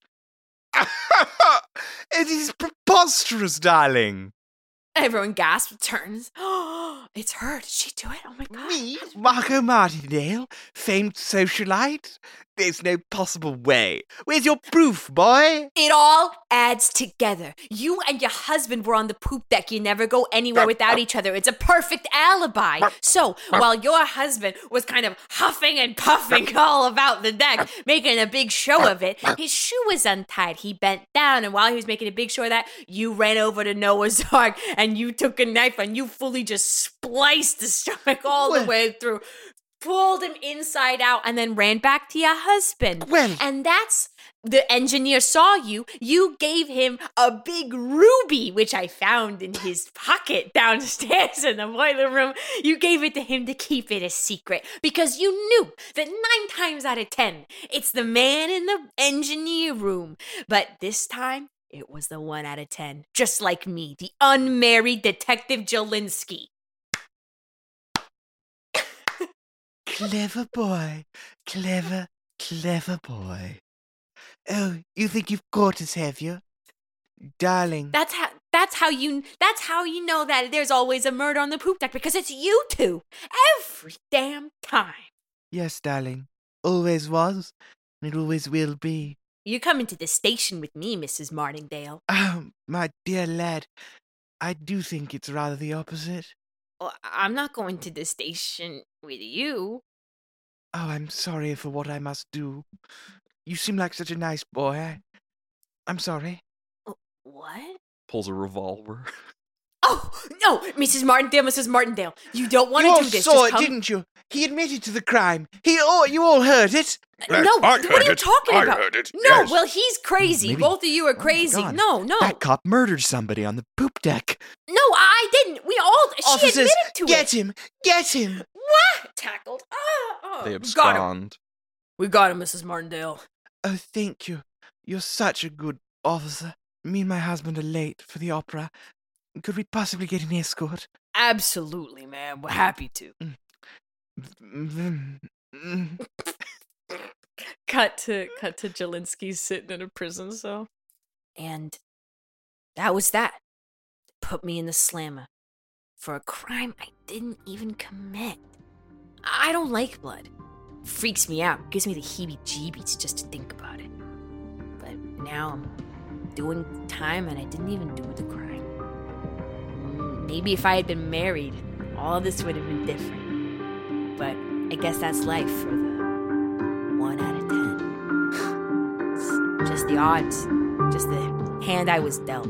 [SPEAKER 5] Zark.
[SPEAKER 6] It is preposterous, darling.
[SPEAKER 5] Everyone gasps, turns. It's her. Did she do it? Oh my God.
[SPEAKER 6] Me, Marco Martindale, famed socialite? There's no possible way. Where's your proof, boy?
[SPEAKER 5] It all adds together. You and your husband were on the poop deck. You never go anywhere without each other. It's a perfect alibi. So, while your husband was kind of huffing and puffing all about the deck, making a big show of it, his shoe was untied. He bent down, and while he was making a big show of that, you ran over to Noah's Ark, and you took a knife, and you fully just spliced the stomach all the way through. Pulled him inside out and then ran back to your husband.
[SPEAKER 6] Well.
[SPEAKER 5] And that's, the engineer saw you. You gave him a big ruby, which I found in his pocket downstairs in the boiler room. You gave it to him to keep it a secret because you knew that 9 times out of 10, it's the man in the engineer room. But this time, it was the 1 out of 10. Just like me, the unmarried Detective Jelinsky.
[SPEAKER 6] Clever boy. Clever boy. Oh, you think you've caught us, have you? Darling.
[SPEAKER 5] That's how you know that there's always a murder on the poop deck, because it's you two. Every damn time.
[SPEAKER 6] Yes, darling. Always was, and it always will be.
[SPEAKER 5] You're coming to the station with me, Mrs. Martindale.
[SPEAKER 6] Oh, my dear lad. I do think it's rather the opposite.
[SPEAKER 5] Well, I'm not going to the station with you.
[SPEAKER 6] Oh, I'm sorry for what I must do. You seem like such a nice boy. I'm sorry.
[SPEAKER 5] What?
[SPEAKER 4] Pulls a revolver.
[SPEAKER 5] Oh, no, Mrs. Martindale, you don't want to do this.
[SPEAKER 6] You all saw
[SPEAKER 5] Just
[SPEAKER 6] it, didn't you? He admitted to the crime. You all heard it.
[SPEAKER 5] No, what are you talking about?
[SPEAKER 7] I heard it.
[SPEAKER 5] No,
[SPEAKER 7] Yes.
[SPEAKER 5] well, he's crazy.
[SPEAKER 6] Maybe-
[SPEAKER 5] Both of you are
[SPEAKER 6] Oh my
[SPEAKER 5] crazy.
[SPEAKER 6] God.
[SPEAKER 5] No.
[SPEAKER 6] That cop murdered somebody on the poop deck.
[SPEAKER 5] No, I didn't. She
[SPEAKER 6] Officers,
[SPEAKER 5] admitted to
[SPEAKER 6] get
[SPEAKER 5] it.
[SPEAKER 6] him! Get him!
[SPEAKER 5] What? Tackled. Oh,
[SPEAKER 4] They
[SPEAKER 5] got him.
[SPEAKER 4] abscond.
[SPEAKER 5] We got him, Mrs. Martindale.
[SPEAKER 6] Oh, thank you. You're such a good officer. Me and my husband are late for the opera. Could we possibly get an escort?
[SPEAKER 5] Absolutely, man. We're happy to. Cut to Jelinsky sitting in a prison cell. And that was that. Put me in the slammer for a crime I didn't even commit. I don't like blood. Freaks me out. Gives me the heebie-jeebies just to think about it. But now I'm doing time and I didn't even do the crime. Maybe if I had been married, all of this would have been different. But I guess that's life for the 1 out of 10. It's just the odds. Just the hand I was dealt.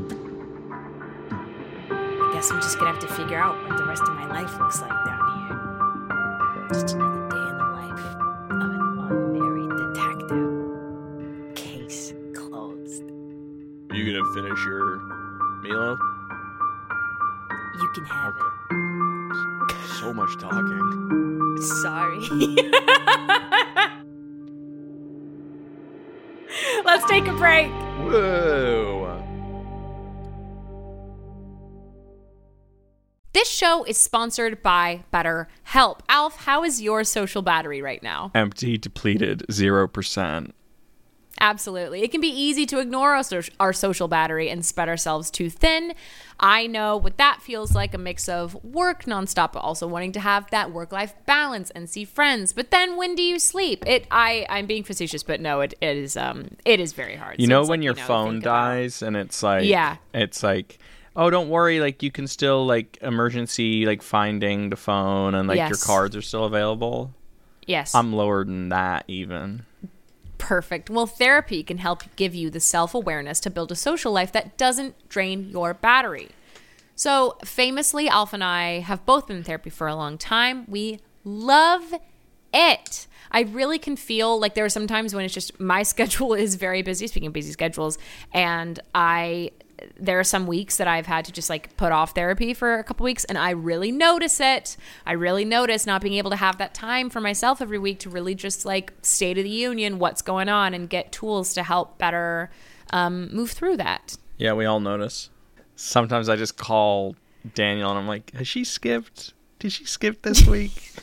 [SPEAKER 5] I guess I'm just gonna have to figure out what the rest of my life looks like down here. Just another day in the life of an unmarried detective. Case closed.
[SPEAKER 4] Are you gonna finish your meal?
[SPEAKER 5] You can have it.
[SPEAKER 4] So much talking.
[SPEAKER 5] Sorry. Let's take a break.
[SPEAKER 4] Whoa.
[SPEAKER 5] This show is sponsored by BetterHelp. Alf, how is your social battery right now?
[SPEAKER 4] Empty, depleted, 0%.
[SPEAKER 5] Absolutely. It can be easy to ignore our social battery and spread ourselves too thin. I know what that feels like, a mix of work nonstop, but also wanting to have that work-life balance and see friends. But then when do you sleep? I'm being facetious, but no, it is very hard.
[SPEAKER 4] You
[SPEAKER 5] So
[SPEAKER 4] know
[SPEAKER 5] it's
[SPEAKER 4] when
[SPEAKER 5] like,
[SPEAKER 4] your phone
[SPEAKER 5] think about-
[SPEAKER 4] dies and it's like,
[SPEAKER 5] Yeah.
[SPEAKER 4] it's like, oh, don't worry, like you can still like emergency like finding the phone and like your
[SPEAKER 5] Yes.
[SPEAKER 4] cards are still available.
[SPEAKER 5] Yes.
[SPEAKER 4] I'm lower than that even.
[SPEAKER 5] Perfect. Well, therapy can help give you the self-awareness to build a social life that doesn't drain your battery. So famously, Alf and I have both been in therapy for a long time. We love it. I really can feel like there are some times when it's just my schedule is very busy, speaking of busy schedules, and there are some weeks that I've had to just like put off therapy for a couple weeks, and I really notice it. I really notice not being able to have that time for myself every week to really just like state of the union, what's going on, and get tools to help better move through that.
[SPEAKER 4] Yeah, we all notice. Sometimes I just call Daniel and I'm like, has she skipped? Did she skip this week?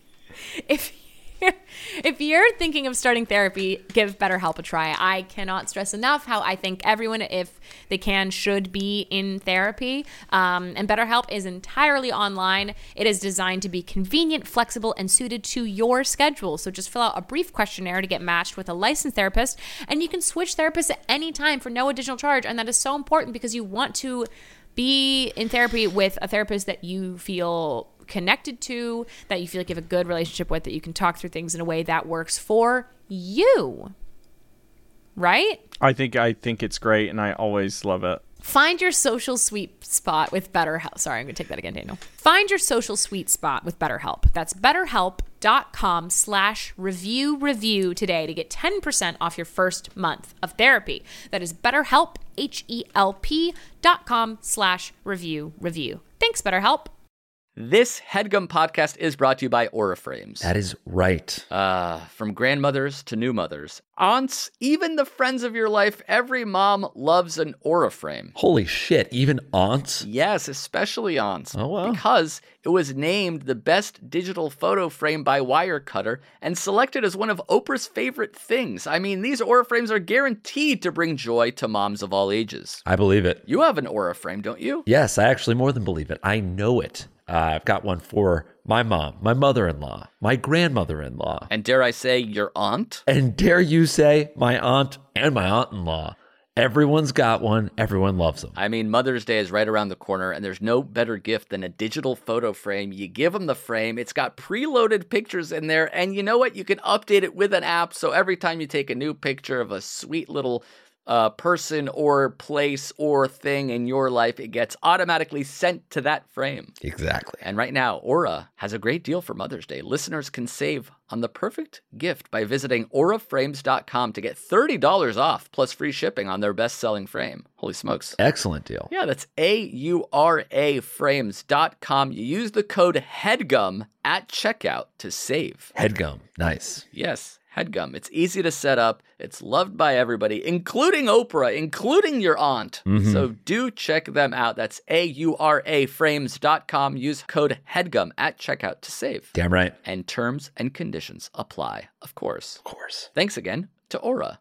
[SPEAKER 5] If you're thinking of starting therapy, give BetterHelp a try. I cannot stress enough how I think everyone, if they can, should be in therapy. And BetterHelp is entirely online. It is designed to be convenient, flexible, and suited to your schedule. So just fill out a brief questionnaire to get matched with a licensed therapist, and you can switch therapists at any time for no additional charge. And that is so important because you want to be in therapy with a therapist that you feel connected to, that you feel like you have a good relationship with, that you can talk through things in a way that works for you. Right?
[SPEAKER 4] I think it's great and I always love it.
[SPEAKER 5] Find your social sweet spot with BetterHelp. Sorry, I'm going to take that again, Daniel. Find your social sweet spot with BetterHelp. That's betterhelp.com/review today to get 10% off your first month of therapy. That is BetterHelp, HELP.com/review. Thanks, BetterHelp.
[SPEAKER 8] This HeadGum podcast is brought to you by Aura Frames.
[SPEAKER 9] That is right.
[SPEAKER 8] From grandmothers to new mothers, aunts, even the friends of your life, every mom loves an Aura Frame.
[SPEAKER 9] Holy shit, even aunts?
[SPEAKER 8] Yes, especially aunts.
[SPEAKER 9] Oh, wow.
[SPEAKER 8] Because it was named the best digital photo frame by Wirecutter and selected as one of Oprah's favorite things. I mean, these Aura Frames are guaranteed to bring joy to moms of all ages.
[SPEAKER 9] I believe it.
[SPEAKER 8] You have an Aura Frame, don't you?
[SPEAKER 9] Yes, I actually more than believe it. I know it. I've got one for my mom, my mother-in-law, my grandmother-in-law.
[SPEAKER 8] And dare I say, your aunt?
[SPEAKER 9] And dare you say, my aunt and my aunt-in-law. Everyone's got one. Everyone loves them.
[SPEAKER 8] I mean, Mother's Day is right around the corner, and there's no better gift than a digital photo frame. You give them the frame. It's got preloaded pictures in there, and you know what? You can update it with an app, so every time you take a new picture of a sweet little person or place or thing in your life, it gets automatically sent to that frame.
[SPEAKER 9] Exactly.
[SPEAKER 8] And right now, Aura has a great deal for Mother's Day. Listeners can save on the perfect gift by visiting auraframes.com to get $30 off plus free shipping on their best-selling frame. Holy smokes.
[SPEAKER 9] Excellent deal.
[SPEAKER 8] Yeah, that's auraframes.com. You use the code HEADGUM at checkout to save.
[SPEAKER 9] HeadGum. Nice.
[SPEAKER 8] Yes, HeadGum. It's easy to set up. It's loved by everybody, including Oprah, including your aunt.
[SPEAKER 9] Mm-hmm.
[SPEAKER 8] So do check them out. That's auraframes.com. Use code HEADGUM at checkout to save.
[SPEAKER 9] Damn right.
[SPEAKER 8] And terms and conditions apply, of course.
[SPEAKER 9] Of course.
[SPEAKER 8] Thanks again to Aura.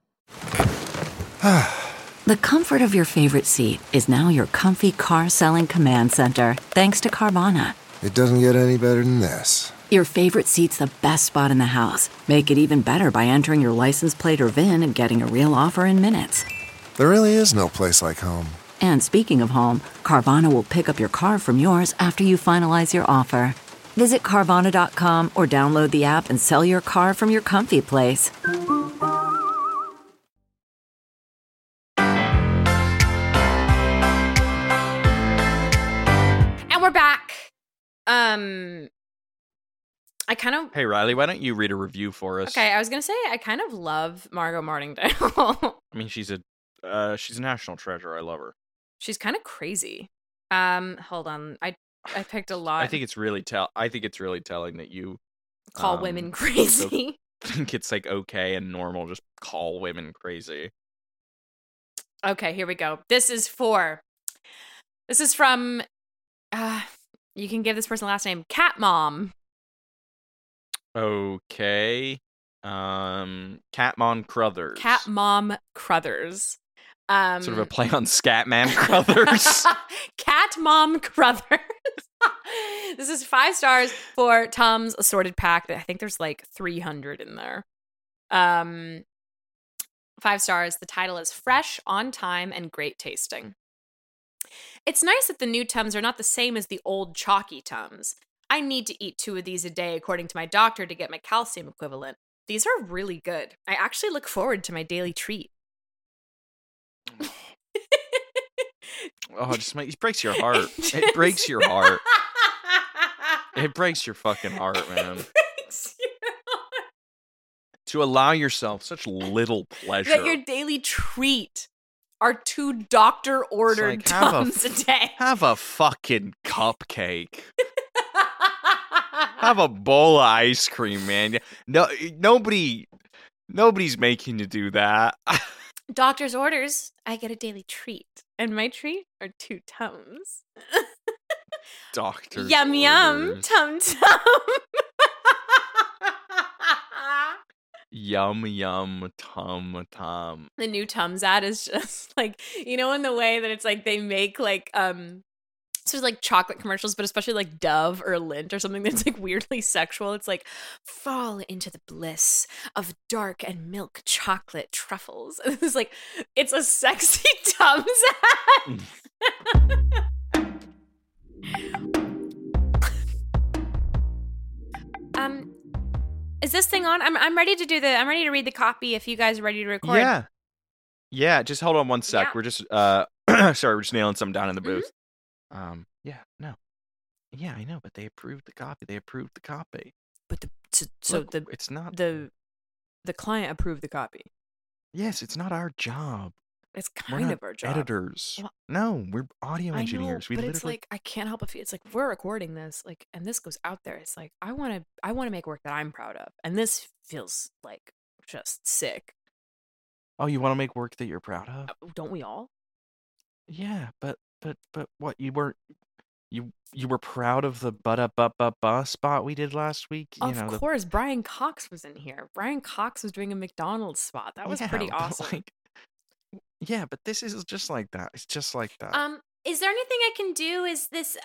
[SPEAKER 10] The comfort of your favorite seat is now your comfy car selling command center, thanks to Carvana.
[SPEAKER 11] It doesn't get any better than this.
[SPEAKER 10] Your favorite seat's the best spot in the house. Make it even better by entering your license plate or VIN and getting a real offer in minutes.
[SPEAKER 11] There really is no place like home.
[SPEAKER 10] And speaking of home, Carvana will pick up your car from yours after you finalize your offer. Visit Carvana.com or download the app and sell your car from your comfy place.
[SPEAKER 5] And we're back. I kind of...
[SPEAKER 4] Hey, Riley, why don't you read a review for us?
[SPEAKER 5] Okay, I was going to say, I kind of love Margot Martindale.
[SPEAKER 4] I mean, she's a national treasure. I love her.
[SPEAKER 5] She's kind of crazy. Hold on. I picked a lot.
[SPEAKER 4] I think it's really telling that you
[SPEAKER 5] call women crazy.
[SPEAKER 4] Think it's like okay and normal. Just call women crazy.
[SPEAKER 5] Okay, here we go. This is from, you can give this person last name, Cat Mom.
[SPEAKER 4] Okay. Catmon Crothers.
[SPEAKER 5] Cat Mom Crothers.
[SPEAKER 4] Sort of a play on Scatman Crothers.
[SPEAKER 5] Cat Mom Crothers. This is 5 stars for Tums Assorted Pack. I think there's like 300 in there. 5 stars. The title is Fresh, On Time, and Great Tasting. It's nice that the new Tums are not the same as the old chalky Tums. I need to eat 2 of these a day, according to my doctor, to get my calcium equivalent. These are really good. I actually look forward to my daily treat.
[SPEAKER 4] Oh, it breaks your heart. It breaks your heart. It breaks your fucking heart, man. To allow yourself such little pleasure.
[SPEAKER 5] That your daily treat are 2 doctor-ordered Tums a day.
[SPEAKER 4] Have a fucking cupcake. Have a bowl of ice cream, man. No, nobody's making you do that.
[SPEAKER 5] Doctor's orders, I get a daily treat. And my treat are 2 Tums.
[SPEAKER 4] Doctor's
[SPEAKER 5] Yum,
[SPEAKER 4] orders.
[SPEAKER 5] yum, tum, tum.
[SPEAKER 4] Yum, yum, tum, tum.
[SPEAKER 5] The new Tums ad is just like, you know, in the way that it's like they make like, sort of like chocolate commercials, but especially like Dove or Lindt or something that's like weirdly sexual. It's like, fall into the bliss of dark and milk chocolate truffles. And it's like, it's a sexy Tums ad. Is this thing on? I'm ready to read the copy if you guys are ready to record.
[SPEAKER 4] Yeah, just hold on one sec.
[SPEAKER 5] Yeah.
[SPEAKER 4] We're just sorry, we're just nailing something down in the booth. Yeah, I know, but they approved the copy.
[SPEAKER 5] But
[SPEAKER 4] it's not
[SPEAKER 5] the client approved the copy.
[SPEAKER 4] Yes, it's not our job.
[SPEAKER 5] It's
[SPEAKER 4] We're
[SPEAKER 5] kind
[SPEAKER 4] not
[SPEAKER 5] of our job.
[SPEAKER 4] editors.
[SPEAKER 5] Well,
[SPEAKER 4] no, we're audio
[SPEAKER 5] I know,
[SPEAKER 4] engineers.
[SPEAKER 5] but it's like I can't help but feel it's like we're recording this, like, and this goes out there. It's like I want to make work that I'm proud of, and this feels like just sick.
[SPEAKER 4] Oh, you want to make work that you're proud of?
[SPEAKER 5] Don't we all?
[SPEAKER 4] Yeah, but what you were proud of the ba spot we did last week?
[SPEAKER 5] Of course, Brian Cox was in here. Brian Cox was doing a McDonald's spot. That was pretty awesome.
[SPEAKER 4] Yeah, but this is just like that. It's just like that.
[SPEAKER 5] Is there anything I can do? Is this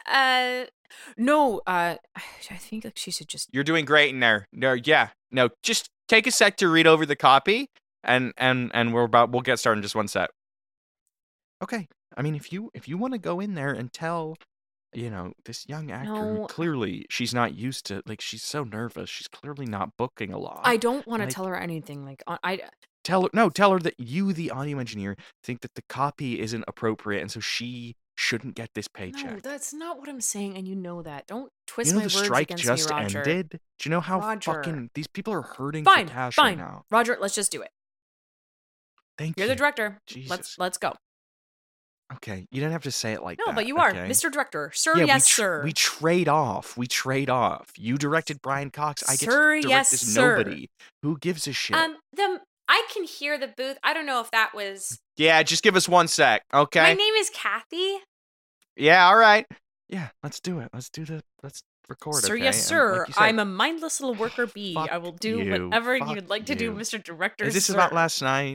[SPEAKER 5] no, I think like she should just
[SPEAKER 4] You're doing great in there. No, just take a sec to read over the copy and we'll get started in just one sec. Okay. I mean, if you want to go in there and tell, this young actor who clearly she's not used to, like, she's so nervous. She's clearly not booking a lot.
[SPEAKER 5] I don't want to tell her anything. Like,
[SPEAKER 4] Tell her that you, the audio engineer, think that the copy isn't appropriate, and so she shouldn't get this paycheck.
[SPEAKER 5] No, that's not what I'm saying, and you know that. Don't twist
[SPEAKER 4] you know
[SPEAKER 5] my
[SPEAKER 4] the
[SPEAKER 5] words
[SPEAKER 4] strike
[SPEAKER 5] against
[SPEAKER 4] just
[SPEAKER 5] me, Roger.
[SPEAKER 4] ended? Do you know how
[SPEAKER 5] Roger.
[SPEAKER 4] fucking these people are hurting
[SPEAKER 5] Fine,
[SPEAKER 4] for cash
[SPEAKER 5] fine.
[SPEAKER 4] right now?
[SPEAKER 5] Roger, let's just do it.
[SPEAKER 4] Thank you.
[SPEAKER 5] You're the director.
[SPEAKER 4] Jesus.
[SPEAKER 5] Let's go.
[SPEAKER 4] Okay, you don't have to say it like that.
[SPEAKER 5] No, but you are,
[SPEAKER 4] okay?
[SPEAKER 5] Mr. Director. Sir,
[SPEAKER 4] Yeah,
[SPEAKER 5] yes, sir.
[SPEAKER 4] We trade off. You directed Brian Cox. I get
[SPEAKER 5] Sir,
[SPEAKER 4] to direct
[SPEAKER 5] yes,
[SPEAKER 4] this
[SPEAKER 5] sir.
[SPEAKER 4] nobody. Who gives a shit?
[SPEAKER 5] I can hear the booth. I don't know if that was.
[SPEAKER 4] Yeah, just give us one sec, okay?
[SPEAKER 5] My name is Kathy.
[SPEAKER 4] Yeah, all right. Yeah, let's do it. Let's record.
[SPEAKER 5] Sir,
[SPEAKER 4] okay?
[SPEAKER 5] yes,
[SPEAKER 4] And
[SPEAKER 5] sir.
[SPEAKER 4] like you said,
[SPEAKER 5] I'm a mindless little worker bee.
[SPEAKER 4] fuck
[SPEAKER 5] I will do
[SPEAKER 4] you,
[SPEAKER 5] whatever
[SPEAKER 4] fuck
[SPEAKER 5] you'd like to do,
[SPEAKER 4] you.
[SPEAKER 5] Mr. Director.
[SPEAKER 4] Is this
[SPEAKER 5] sir.
[SPEAKER 4] about last night?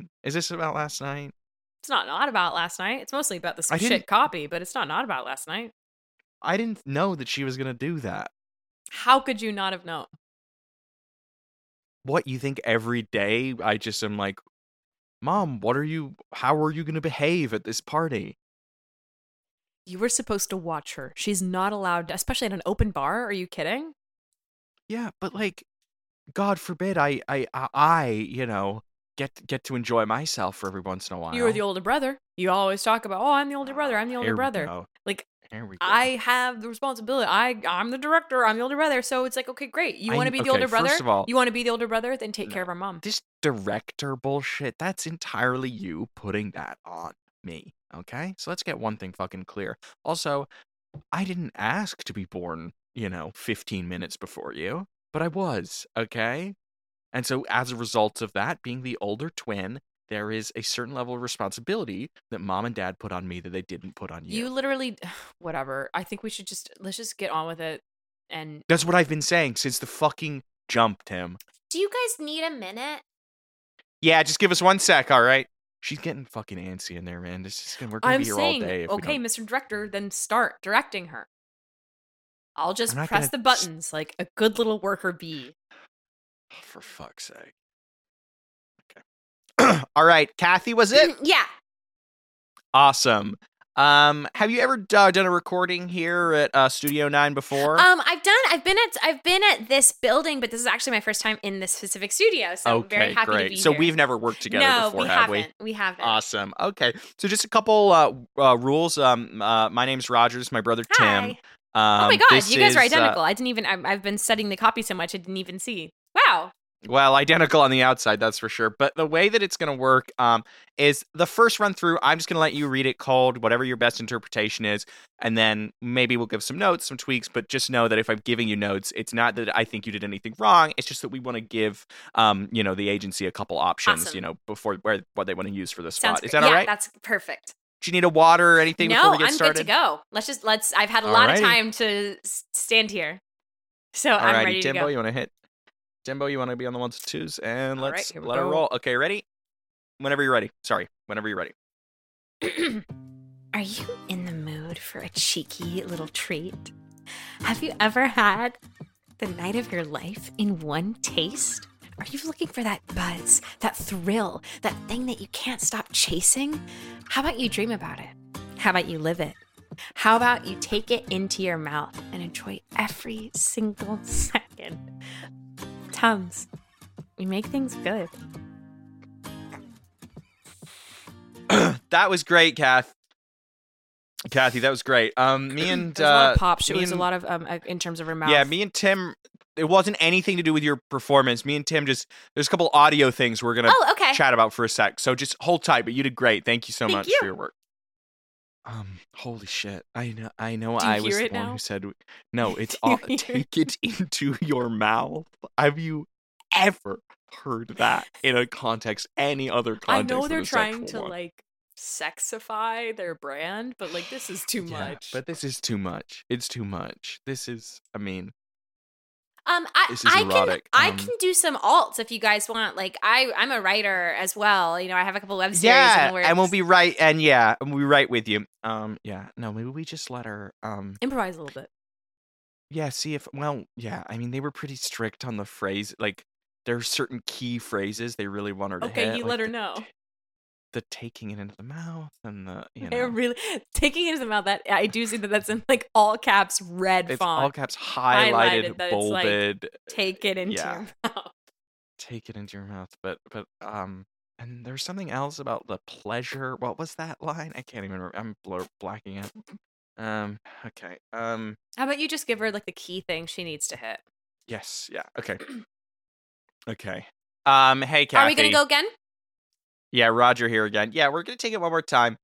[SPEAKER 5] It's not about last night. It's mostly about this
[SPEAKER 4] I didn't-
[SPEAKER 5] shit copy, but it's not about last night.
[SPEAKER 4] I didn't know that she was gonna do that.
[SPEAKER 5] How could you not have known?
[SPEAKER 4] What, you think every day I just am like, Mom, how are you gonna behave at this party?
[SPEAKER 5] You were supposed to watch her. She's not allowed, especially at an open bar. Are you kidding?
[SPEAKER 4] Yeah, but like, God forbid I get to enjoy myself for every once in a while.
[SPEAKER 5] You're the older brother. You always talk about, oh, I'm the older brother. I'm the older
[SPEAKER 4] Here we
[SPEAKER 5] brother.
[SPEAKER 4] go.
[SPEAKER 5] Like,
[SPEAKER 4] Here we go.
[SPEAKER 5] I have the responsibility. I'm the director. I'm the older brother. So it's like, okay, great. You want to be the older brother?
[SPEAKER 4] First of all,
[SPEAKER 5] You want to be the older brother? Then take care of our mom.
[SPEAKER 4] this director bullshit, that's entirely you putting that on me, okay? So let's get one thing fucking clear. Also, I didn't ask to be born, 15 minutes before you, but I was, okay? And so as a result of that, being the older twin, there is a certain level of responsibility that Mom and Dad put on me that they didn't put on you.
[SPEAKER 5] You literally, whatever. I think let's just get on with it. And
[SPEAKER 4] That's what I've been saying since the fucking
[SPEAKER 6] jump, Tim.
[SPEAKER 5] Do you guys need a minute?
[SPEAKER 6] Yeah, just give us 1 sec, all right? She's getting fucking antsy in there, man. We're gonna be here all day. If
[SPEAKER 5] okay, Mr. Director, then start directing her. I'll just press the buttons like a good little worker bee.
[SPEAKER 6] Oh, for fuck's sake. Okay. All right, Kathy, was it?
[SPEAKER 5] Yeah.
[SPEAKER 6] Awesome. Have you ever done a recording here at Studio 9 before?
[SPEAKER 5] I've been at this building, but this is actually my first time in this specific studio, so I'm very happy to be
[SPEAKER 6] So
[SPEAKER 5] here.
[SPEAKER 6] we've never worked together before, have we?
[SPEAKER 5] We haven't.
[SPEAKER 6] Awesome. Okay. So just a couple rules. My name's Roger. This is my brother Tim.
[SPEAKER 5] Oh my god, you guys are identical. I've been studying the copy so much I didn't even see. Wow.
[SPEAKER 6] Well, identical on the outside, that's for sure. But the way that it's going to work is the first run through, I'm just going to let you read it cold, whatever your best interpretation is. And then maybe we'll give some notes, some tweaks. But just know that if I'm giving you notes, it's not that I think you did anything wrong. It's just that we want to give, the agency a couple options, before what they want to use for the spot. Is that all right?
[SPEAKER 5] Yeah, that's perfect.
[SPEAKER 6] Do you need a water or anything before we get started?
[SPEAKER 5] No, I'm good to go. I've had a lot of time to stand here. So I'm ready to go.
[SPEAKER 6] You want to hit? Timbo, you want to be on the 1s and 2s? And let's let
[SPEAKER 5] her
[SPEAKER 6] roll. Okay, ready? Whenever you're ready. Sorry, whenever you're ready.
[SPEAKER 5] Are you in the mood for a cheeky little treat? Have you ever had the night of your life in one taste? Are you looking for that buzz, that thrill, that thing that you can't stop chasing? How about you dream about it? How about you live it? How about you take it into your mouth and enjoy every single second? Tums, we make things good.
[SPEAKER 6] That was great, Kathy, that was great. Me and
[SPEAKER 5] there was a lot of pop. It was a lot of in terms of her mouth.
[SPEAKER 6] Yeah, me and Tim. It wasn't anything to do with your performance. Me and Tim there's a couple audio things we're gonna chat about for a sec. So just hold tight. But you did great. Thank you so much for your work. Holy shit! I know. I was the one who said no. It's all take it into your mouth. Have you ever heard that in a context? Any other context?
[SPEAKER 5] I know they're trying to sexify their brand, but this is too much.
[SPEAKER 6] But this is too much. It's too much. This is. I mean.
[SPEAKER 5] This is erotic. I can do some alts if you guys want. I'm a writer as well. I have a couple web series.
[SPEAKER 6] Yeah, and we'll be right. And we'll be right with you. No, maybe we just let her
[SPEAKER 5] improvise a little bit.
[SPEAKER 6] Yeah, see if I mean, they were pretty strict on the phrase. There are certain key phrases they really want her to hit.
[SPEAKER 5] Okay, you let her know.
[SPEAKER 6] The taking it into the mouth and the
[SPEAKER 5] They're really taking it into the mouth. That I do see that's in all caps red
[SPEAKER 6] it's
[SPEAKER 5] font.
[SPEAKER 6] All caps highlighted bolded.
[SPEAKER 5] Take it into your mouth.
[SPEAKER 6] Take it into your mouth. But and there's something else about the pleasure. What was that line? I can't even remember. I'm blacking out. Okay.
[SPEAKER 5] How about you just give her the key thing she needs to hit?
[SPEAKER 6] Yes. Yeah. Okay. Okay. Hey, Kathy.
[SPEAKER 5] Are we gonna go again?
[SPEAKER 6] Yeah, Roger here again. Yeah, we're going to take it one more time.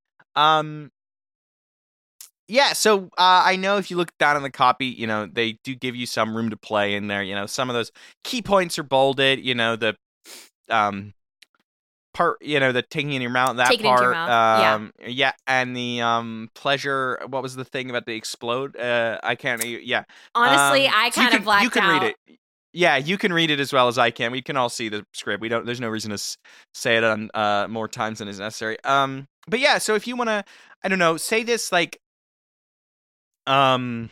[SPEAKER 6] Yeah, so I know if you look down on the copy, they do give you some room to play in there. Some of those key points are bolded, the part, the taking in your mouth, that
[SPEAKER 5] Take
[SPEAKER 6] part.
[SPEAKER 5] It into your mouth.
[SPEAKER 6] Yeah, and the pleasure, what was the thing about the explode? I can't, yeah.
[SPEAKER 5] Honestly, I kind of blacked out. You
[SPEAKER 6] can read it. Yeah, you can read it as well as I can. We can all see the script. There's no reason to say it on more times than is necessary. But yeah, so if you want to, I don't know, say this I don't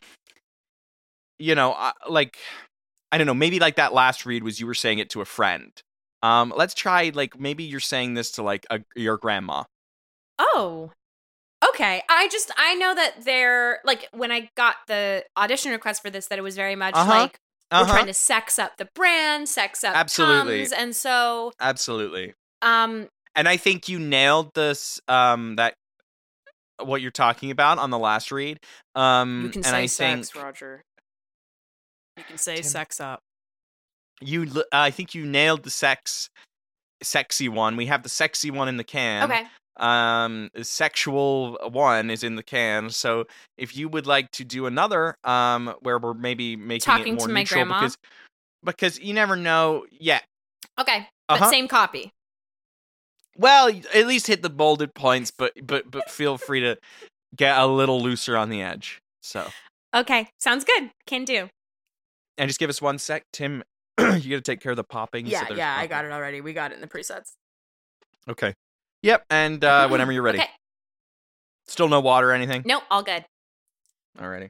[SPEAKER 6] know, maybe that last read was you were saying it to a friend. Let's try maybe you're saying this to your grandma.
[SPEAKER 5] Oh. Okay. I know that they're when I got the audition request for this, that it was very much we're trying to sex up the brand, sex up Tums, and so
[SPEAKER 6] absolutely. And I think you nailed this. That what you're talking about on the last read.
[SPEAKER 5] You can say sex, Roger. You can say sex up.
[SPEAKER 6] I think you nailed the sexy one. We have the sexy one in the can.
[SPEAKER 5] Okay.
[SPEAKER 6] The sexual one is in the can. So if you would like to do another, where we're maybe making
[SPEAKER 5] talking
[SPEAKER 6] it more
[SPEAKER 5] to my
[SPEAKER 6] neutral,
[SPEAKER 5] grandma,
[SPEAKER 6] because you never know. Yeah.
[SPEAKER 5] Okay, but same copy.
[SPEAKER 6] Well, at least hit the bolded points, but feel free to get a little looser on the edge. So.
[SPEAKER 5] Okay, sounds good. Can do.
[SPEAKER 6] And just give us 1 sec, Tim. You gotta take care of the popping.
[SPEAKER 5] Yeah, I got it already. We got it in the presets.
[SPEAKER 6] Okay. Yep, and whenever you're ready.
[SPEAKER 5] Okay.
[SPEAKER 6] Still no water or anything?
[SPEAKER 5] No, all good.
[SPEAKER 6] Alrighty.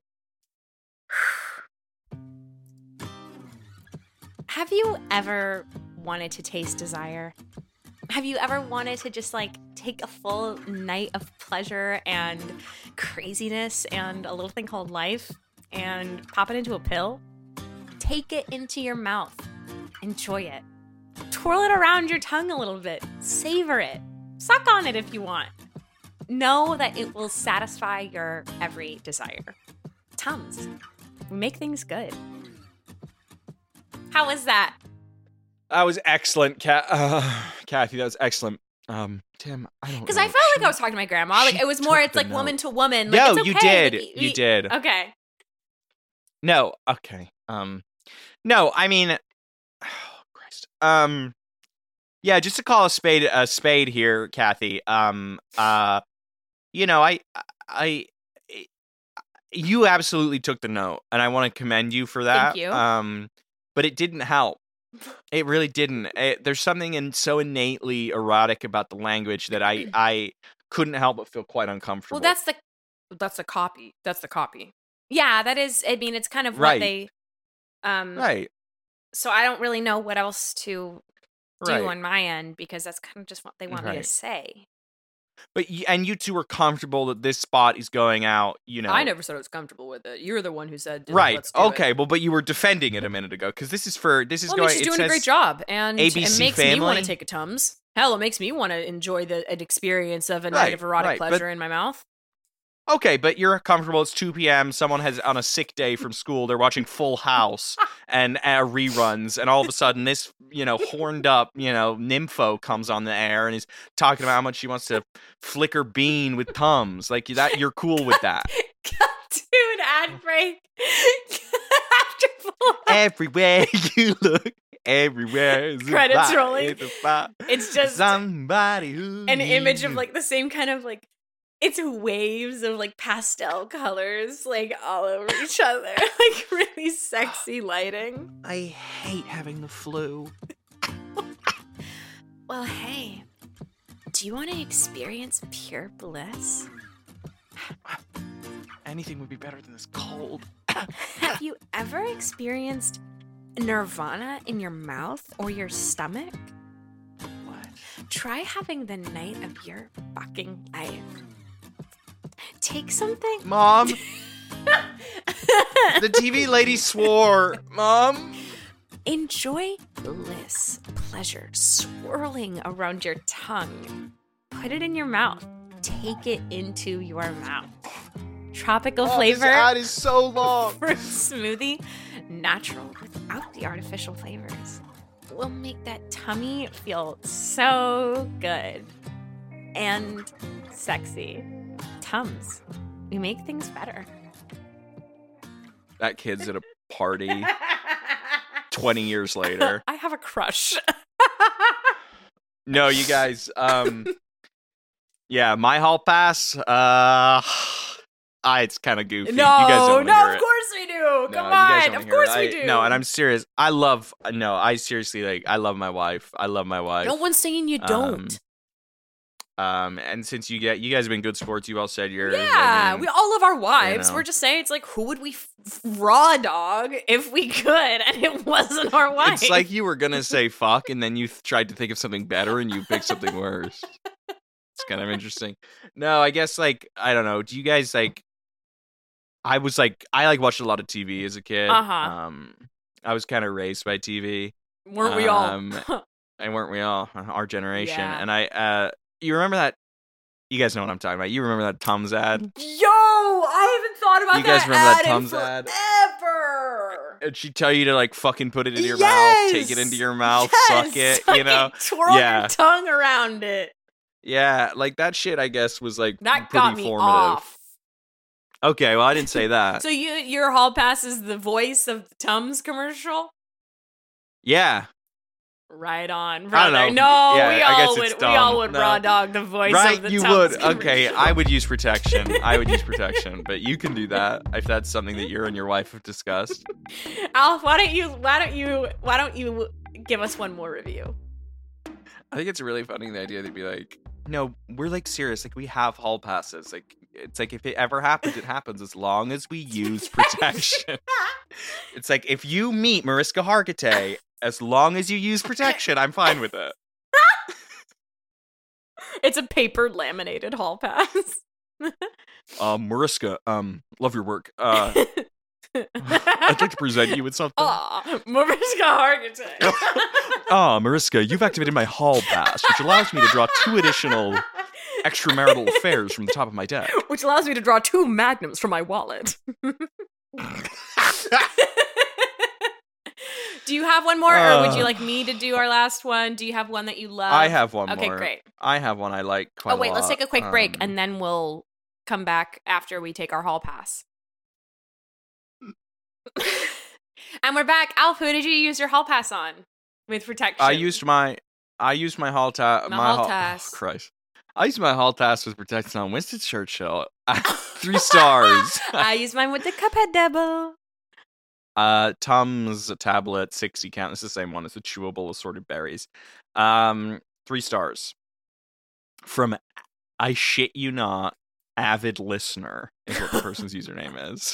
[SPEAKER 5] Have you ever wanted to taste desire? Have you ever wanted to just like take a full night of pleasure and craziness and a little thing called life and pop it into a pill? Take it into your mouth. Enjoy it. Twirl it around your tongue a little bit. Savor it. Suck on it if you want. Know that it will satisfy your every desire. Tums. We make things good. How was that?
[SPEAKER 6] That was excellent, Kathy. That was excellent. Tim, I don't.
[SPEAKER 5] Because I felt like I was talking to my grandma. Like it was more. It's like note. Woman to woman. Like,
[SPEAKER 6] no,
[SPEAKER 5] it's okay.
[SPEAKER 6] You did.
[SPEAKER 5] Like,
[SPEAKER 6] you did.
[SPEAKER 5] Okay.
[SPEAKER 6] No. Okay. No. I mean, oh, Christ. Yeah. Just to call a spade here, Kathy. You know, you absolutely took the note, and I want to commend you for that.
[SPEAKER 5] Thank you.
[SPEAKER 6] But it didn't help. It really didn't. There's something so innately erotic about the language that I couldn't help but feel quite uncomfortable.
[SPEAKER 5] Well, that's the copy. That's the copy. Yeah, that is. I mean, it's kind of
[SPEAKER 6] right.
[SPEAKER 5] What they.
[SPEAKER 6] Right.
[SPEAKER 5] So I don't really know what else to do
[SPEAKER 6] right.
[SPEAKER 5] on my end because that's kind of just what they want me to say.
[SPEAKER 6] But you two were comfortable that this spot is going out, you know.
[SPEAKER 5] I never said I was comfortable with it. You're the one who said,
[SPEAKER 6] right.
[SPEAKER 5] Let's do
[SPEAKER 6] okay.
[SPEAKER 5] it.
[SPEAKER 6] Well, but you were defending it a minute ago because this is going.
[SPEAKER 5] She's doing a great job, and
[SPEAKER 6] ABC
[SPEAKER 5] it makes
[SPEAKER 6] Family.
[SPEAKER 5] me want to take a Tums. Hell, it makes me want to enjoy an experience of a night of erotic pleasure in my mouth.
[SPEAKER 6] Okay, but you're comfortable. It's 2 p.m. Someone has on a sick day from school. They're watching Full House and reruns, and all of a sudden, this horned up nympho comes on the air and is talking about how much she wants to flick her bean with Tums. Like that, you're cool with that.
[SPEAKER 5] Dude, ad break.
[SPEAKER 6] Everywhere you look, everywhere is
[SPEAKER 5] credits rolling.
[SPEAKER 6] It's just somebody who
[SPEAKER 5] an image of like the same kind of like. It's waves of like pastel colors like all over each other. Like really sexy lighting.
[SPEAKER 6] I hate having the flu.
[SPEAKER 5] Well, hey, do you want to experience pure bliss?
[SPEAKER 6] Anything would be better than this cold.
[SPEAKER 5] Have you ever experienced nirvana in your mouth or your stomach?
[SPEAKER 6] What?
[SPEAKER 5] Try having the night of your fucking life. Take something.
[SPEAKER 6] Mom. The TV lady swore. Mom.
[SPEAKER 5] Enjoy bliss, pleasure swirling around your tongue. Put it in your mouth. Take it into your mouth. Tropical flavor.
[SPEAKER 6] This ad is so long.
[SPEAKER 5] Fruit smoothie. Natural without the artificial flavors. Will make that tummy feel so good and sexy. Tums. We make things better.
[SPEAKER 6] That kid's at a party 20 years later.
[SPEAKER 5] I have a crush.
[SPEAKER 6] No, you guys, yeah, my hall pass, it's kind of goofy.
[SPEAKER 5] No,
[SPEAKER 6] you guys don't
[SPEAKER 5] of course we do. Come on, of course we do.
[SPEAKER 6] No, and I'm serious. I seriously, I love my wife.
[SPEAKER 5] No one's saying you don't.
[SPEAKER 6] And since you guys have been good sports, you all said yours.
[SPEAKER 5] Yeah, we all love our wives. We're just saying, it's like, who would we raw dog if we could, and it wasn't our wife?
[SPEAKER 6] It's like you were gonna say fuck, and then you tried to think of something better, and you picked something worse. It's kind of interesting. No, I guess I don't know. Do you guys I watched a lot of TV as a kid.
[SPEAKER 5] Uh-huh.
[SPEAKER 6] I was kind of raised by TV.
[SPEAKER 5] Weren't we all?
[SPEAKER 6] And weren't we all? Our generation.
[SPEAKER 5] Yeah.
[SPEAKER 6] And you remember that? You guys know what I'm talking about. You remember that Tums ad?
[SPEAKER 5] Yo, I haven't thought about
[SPEAKER 6] you guys
[SPEAKER 5] that
[SPEAKER 6] remember
[SPEAKER 5] ad
[SPEAKER 6] that Tums
[SPEAKER 5] in
[SPEAKER 6] ad?
[SPEAKER 5] Forever.
[SPEAKER 6] And she'd tell you to fucking put it in your mouth, take it into your mouth, suck it,
[SPEAKER 5] twirl your tongue around it.
[SPEAKER 6] Yeah, that shit, I guess, was
[SPEAKER 5] that
[SPEAKER 6] pretty
[SPEAKER 5] got me
[SPEAKER 6] formative.
[SPEAKER 5] off.
[SPEAKER 6] Okay, well, I didn't say that.
[SPEAKER 5] So your hall pass is the voice of the Tums commercial?
[SPEAKER 6] Yeah.
[SPEAKER 5] Right on,
[SPEAKER 4] I
[SPEAKER 5] brother.
[SPEAKER 4] don't know.
[SPEAKER 5] No,
[SPEAKER 4] Yeah,
[SPEAKER 5] we
[SPEAKER 4] I guess
[SPEAKER 5] all would.
[SPEAKER 4] it's
[SPEAKER 5] We
[SPEAKER 4] dumb.
[SPEAKER 5] all would
[SPEAKER 4] No.
[SPEAKER 5] raw dog the voice
[SPEAKER 4] Right,
[SPEAKER 5] of the
[SPEAKER 4] you
[SPEAKER 5] Tums
[SPEAKER 4] would. Okay,
[SPEAKER 5] original.
[SPEAKER 4] I would use protection. But you can do that if that's something that you and your wife have discussed.
[SPEAKER 5] Alf, why don't you give us one more review?
[SPEAKER 4] I think it's really funny, the idea to be like, no, we're like serious. Like, we have hall passes. Like, it's like if it ever happens, it happens as long as we use protection. It's like if you meet Mariska Hargitay, as long as you use protection, I'm fine with it.
[SPEAKER 5] It's a paper laminated hall pass.
[SPEAKER 4] Mariska, love your work. I'd like to present you with something.
[SPEAKER 5] Aw, Mariska Hargitay.
[SPEAKER 4] Mariska, you've activated my hall pass, which allows me to draw 2 additional extramarital affairs from the top of my deck.
[SPEAKER 5] Which allows me to draw 2 magnums from my wallet. Do you have one more, or would you like me to do our last one? Do you have one that you love?
[SPEAKER 4] I have one more.
[SPEAKER 5] Okay, great.
[SPEAKER 4] I have one I like quite a lot.
[SPEAKER 5] Oh, wait, let's take a quick break, and then we'll come back after we take our hall pass. And we're back. Alf, who did you use your hall pass on with protection?
[SPEAKER 4] I used my hall task. Oh, Christ. I used my hall task with protection on Winston Churchill. 3 stars.
[SPEAKER 5] I used mine with the Cuphead double.
[SPEAKER 4] Tums tablet 60 count. It's the same one. It's a chewable assorted berries. 3 stars. From, I shit you not, avid listener is what the person's username is.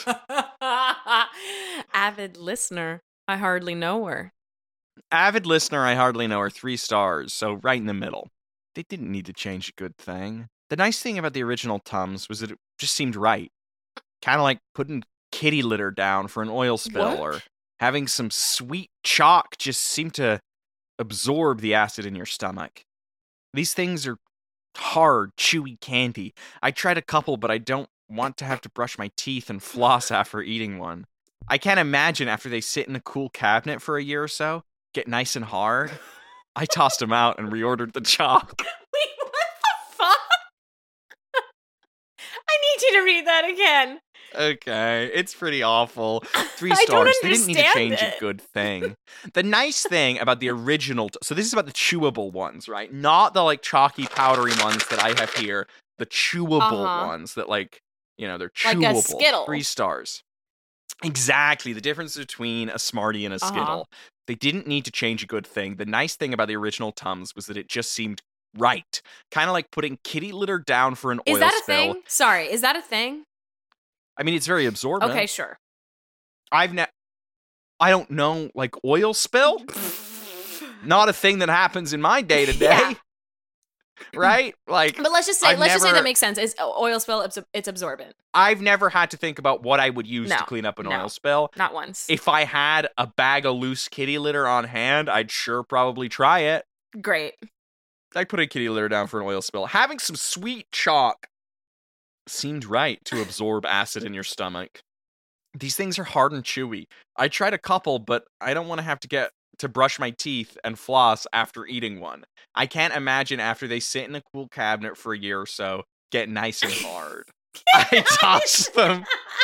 [SPEAKER 5] Avid listener. I hardly know her.
[SPEAKER 4] Avid listener, I hardly know her. 3 stars. So right in the middle. They didn't need to change a good thing. The nice thing about the original Tums was that it just seemed right. Kind of like putting kitty litter down for an oil spill, or having some sweet chalk just seemed to absorb the acid in your stomach. These things are hard, chewy candy. I tried a couple, but I don't want to have to brush my teeth and floss after eating one. I can't imagine after they sit in a cool cabinet for a year or so, get nice and hard. I tossed them out and reordered the chalk.
[SPEAKER 5] Wait, what the fuck? I need you to read that again.
[SPEAKER 4] Okay, it's pretty awful. 3
[SPEAKER 5] I
[SPEAKER 4] stars.
[SPEAKER 5] don't
[SPEAKER 4] They didn't need to
[SPEAKER 5] understand
[SPEAKER 4] change
[SPEAKER 5] it.
[SPEAKER 4] a good thing. The nice thing about the original, so this is about the chewable ones, right? Not the like chalky, powdery ones that I have here. The chewable ones that like, you know, they're chewable.
[SPEAKER 5] Like a Skittle.
[SPEAKER 4] 3 stars. Exactly. The difference between a Smartie and a Skittle. They didn't need to change a good thing. The nice thing about the original Tums was that it just seemed right. Kind of like putting kitty litter down for an oil
[SPEAKER 5] Is that a
[SPEAKER 4] spill.
[SPEAKER 5] thing? Sorry, is that a thing?
[SPEAKER 4] I mean, it's very absorbent.
[SPEAKER 5] Okay, sure.
[SPEAKER 4] I don't know, like oil spill? Not a thing that happens in my day to day. Right? Like,
[SPEAKER 5] But let's just say that makes sense. It's oil spill, it's absorbent.
[SPEAKER 4] I've never had to think about what I would use to clean up an oil spill.
[SPEAKER 5] Not once.
[SPEAKER 4] If I had a bag of loose kitty litter on hand, I'd sure probably try it.
[SPEAKER 5] Great.
[SPEAKER 4] I'd put a kitty litter down for an oil spill. Having some sweet chalk seemed right to absorb acid in your stomach. These things are hard and chewy. I tried a couple, but I don't want to have to get to brush my teeth and floss after eating one. I can't imagine after they sit in a cool cabinet for a year or so, get nice and hard. I tossed them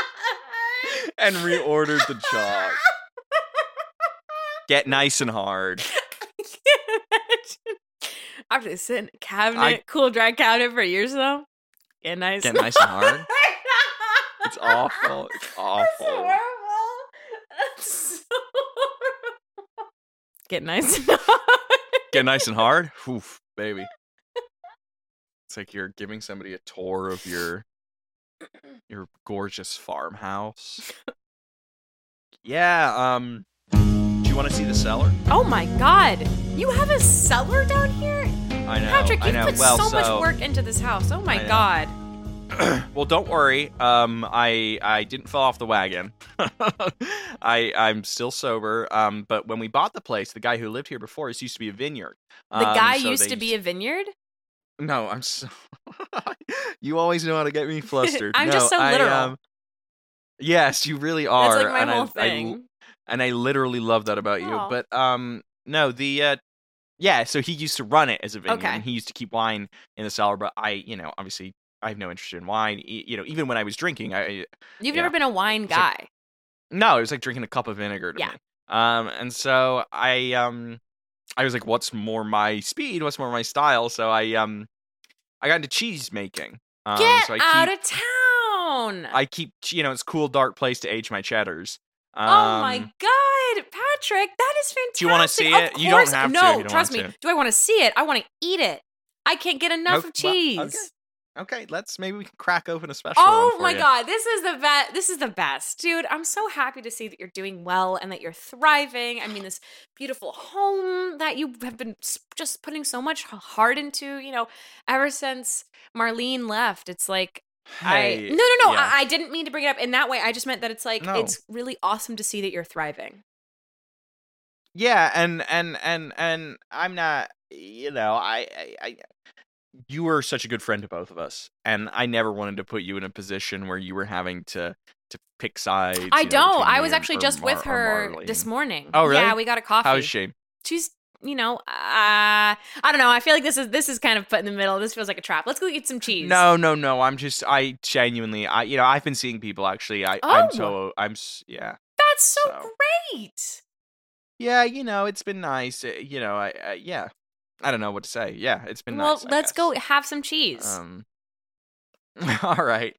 [SPEAKER 4] and reordered the chalk. Get nice and hard.
[SPEAKER 5] I can't imagine. After they sit in a cabinet, cool dry cabinet for years though. Get nice
[SPEAKER 4] and hard. It's awful. It's awful.
[SPEAKER 5] That's horrible. That's so horrible. Get nice and hard.
[SPEAKER 4] Get nice and hard? Oof, baby. It's like you're giving somebody a tour of your gorgeous farmhouse. Yeah, do you want to see the cellar?
[SPEAKER 5] Oh my god. You have a cellar down here?
[SPEAKER 4] I know.
[SPEAKER 5] Patrick, you put
[SPEAKER 4] Well,
[SPEAKER 5] so much work into this house. Oh my
[SPEAKER 4] I know.
[SPEAKER 5] god.
[SPEAKER 4] Well, don't worry. I didn't fall off the wagon. I'm still sober. But when we bought the place, the guy who lived here before, this used to be a vineyard.
[SPEAKER 5] The guy used to be a vineyard?
[SPEAKER 4] No, I'm so. You always know how to get me flustered.
[SPEAKER 5] I'm
[SPEAKER 4] No,
[SPEAKER 5] just so literal.
[SPEAKER 4] Yes, you really are.
[SPEAKER 5] That's like my
[SPEAKER 4] and
[SPEAKER 5] whole thing.
[SPEAKER 4] And I literally love that about you.
[SPEAKER 5] Aw.
[SPEAKER 4] But no, yeah. So he used to run it as a vineyard.
[SPEAKER 5] Okay.
[SPEAKER 4] And he used to keep wine in the cellar. But obviously, I have no interest in wine. Even when I was drinking,
[SPEAKER 5] You've never been a wine guy.
[SPEAKER 4] No, it was like drinking a cup of vinegar to me. And so I
[SPEAKER 6] I was like, what's more my speed? What's more my style? So I got into cheese making.
[SPEAKER 5] Get
[SPEAKER 6] so
[SPEAKER 5] out of town!
[SPEAKER 6] I keep, it's a cool, dark place to age my cheddars.
[SPEAKER 5] Oh my God, Patrick, that is fantastic.
[SPEAKER 6] Do you want to see it? You don't have to.
[SPEAKER 5] No, trust me. Do I want to see it? I want to eat it. I can't get enough of cheese.
[SPEAKER 6] Well, okay. Maybe we can crack open a special one
[SPEAKER 5] Oh
[SPEAKER 6] for
[SPEAKER 5] my
[SPEAKER 6] you.
[SPEAKER 5] God, this is the best. This is the best, dude. I'm so happy to see that you're doing well and that you're thriving. I mean, this beautiful home that you have been just putting so much heart into, ever since Marlene left. It's like,
[SPEAKER 6] Hey,
[SPEAKER 5] no.
[SPEAKER 6] yeah.
[SPEAKER 5] I didn't mean to bring it up in that way. I just meant that it's like,
[SPEAKER 6] No.
[SPEAKER 5] it's really awesome to see that you're thriving.
[SPEAKER 6] Yeah, and I'm not, I you were such a good friend to both of us, and I never wanted to put you in a position where you were having to pick sides.
[SPEAKER 5] I don't.
[SPEAKER 6] between
[SPEAKER 5] I
[SPEAKER 6] me
[SPEAKER 5] was actually just with
[SPEAKER 6] or
[SPEAKER 5] her
[SPEAKER 6] Marlene.
[SPEAKER 5] this morning.
[SPEAKER 6] Oh, really?
[SPEAKER 5] Yeah, we got a coffee.
[SPEAKER 6] How is she?
[SPEAKER 5] She's, I don't know. I feel like this is kind of put in the middle. This feels like a trap. Let's go get some cheese.
[SPEAKER 6] No. I genuinely, I've been seeing people actually. Yeah.
[SPEAKER 5] That's so great.
[SPEAKER 6] Yeah, it's been nice. Yeah. I don't know what to say. Yeah, it's been nice.
[SPEAKER 5] Well, let's go have some cheese.
[SPEAKER 6] All right.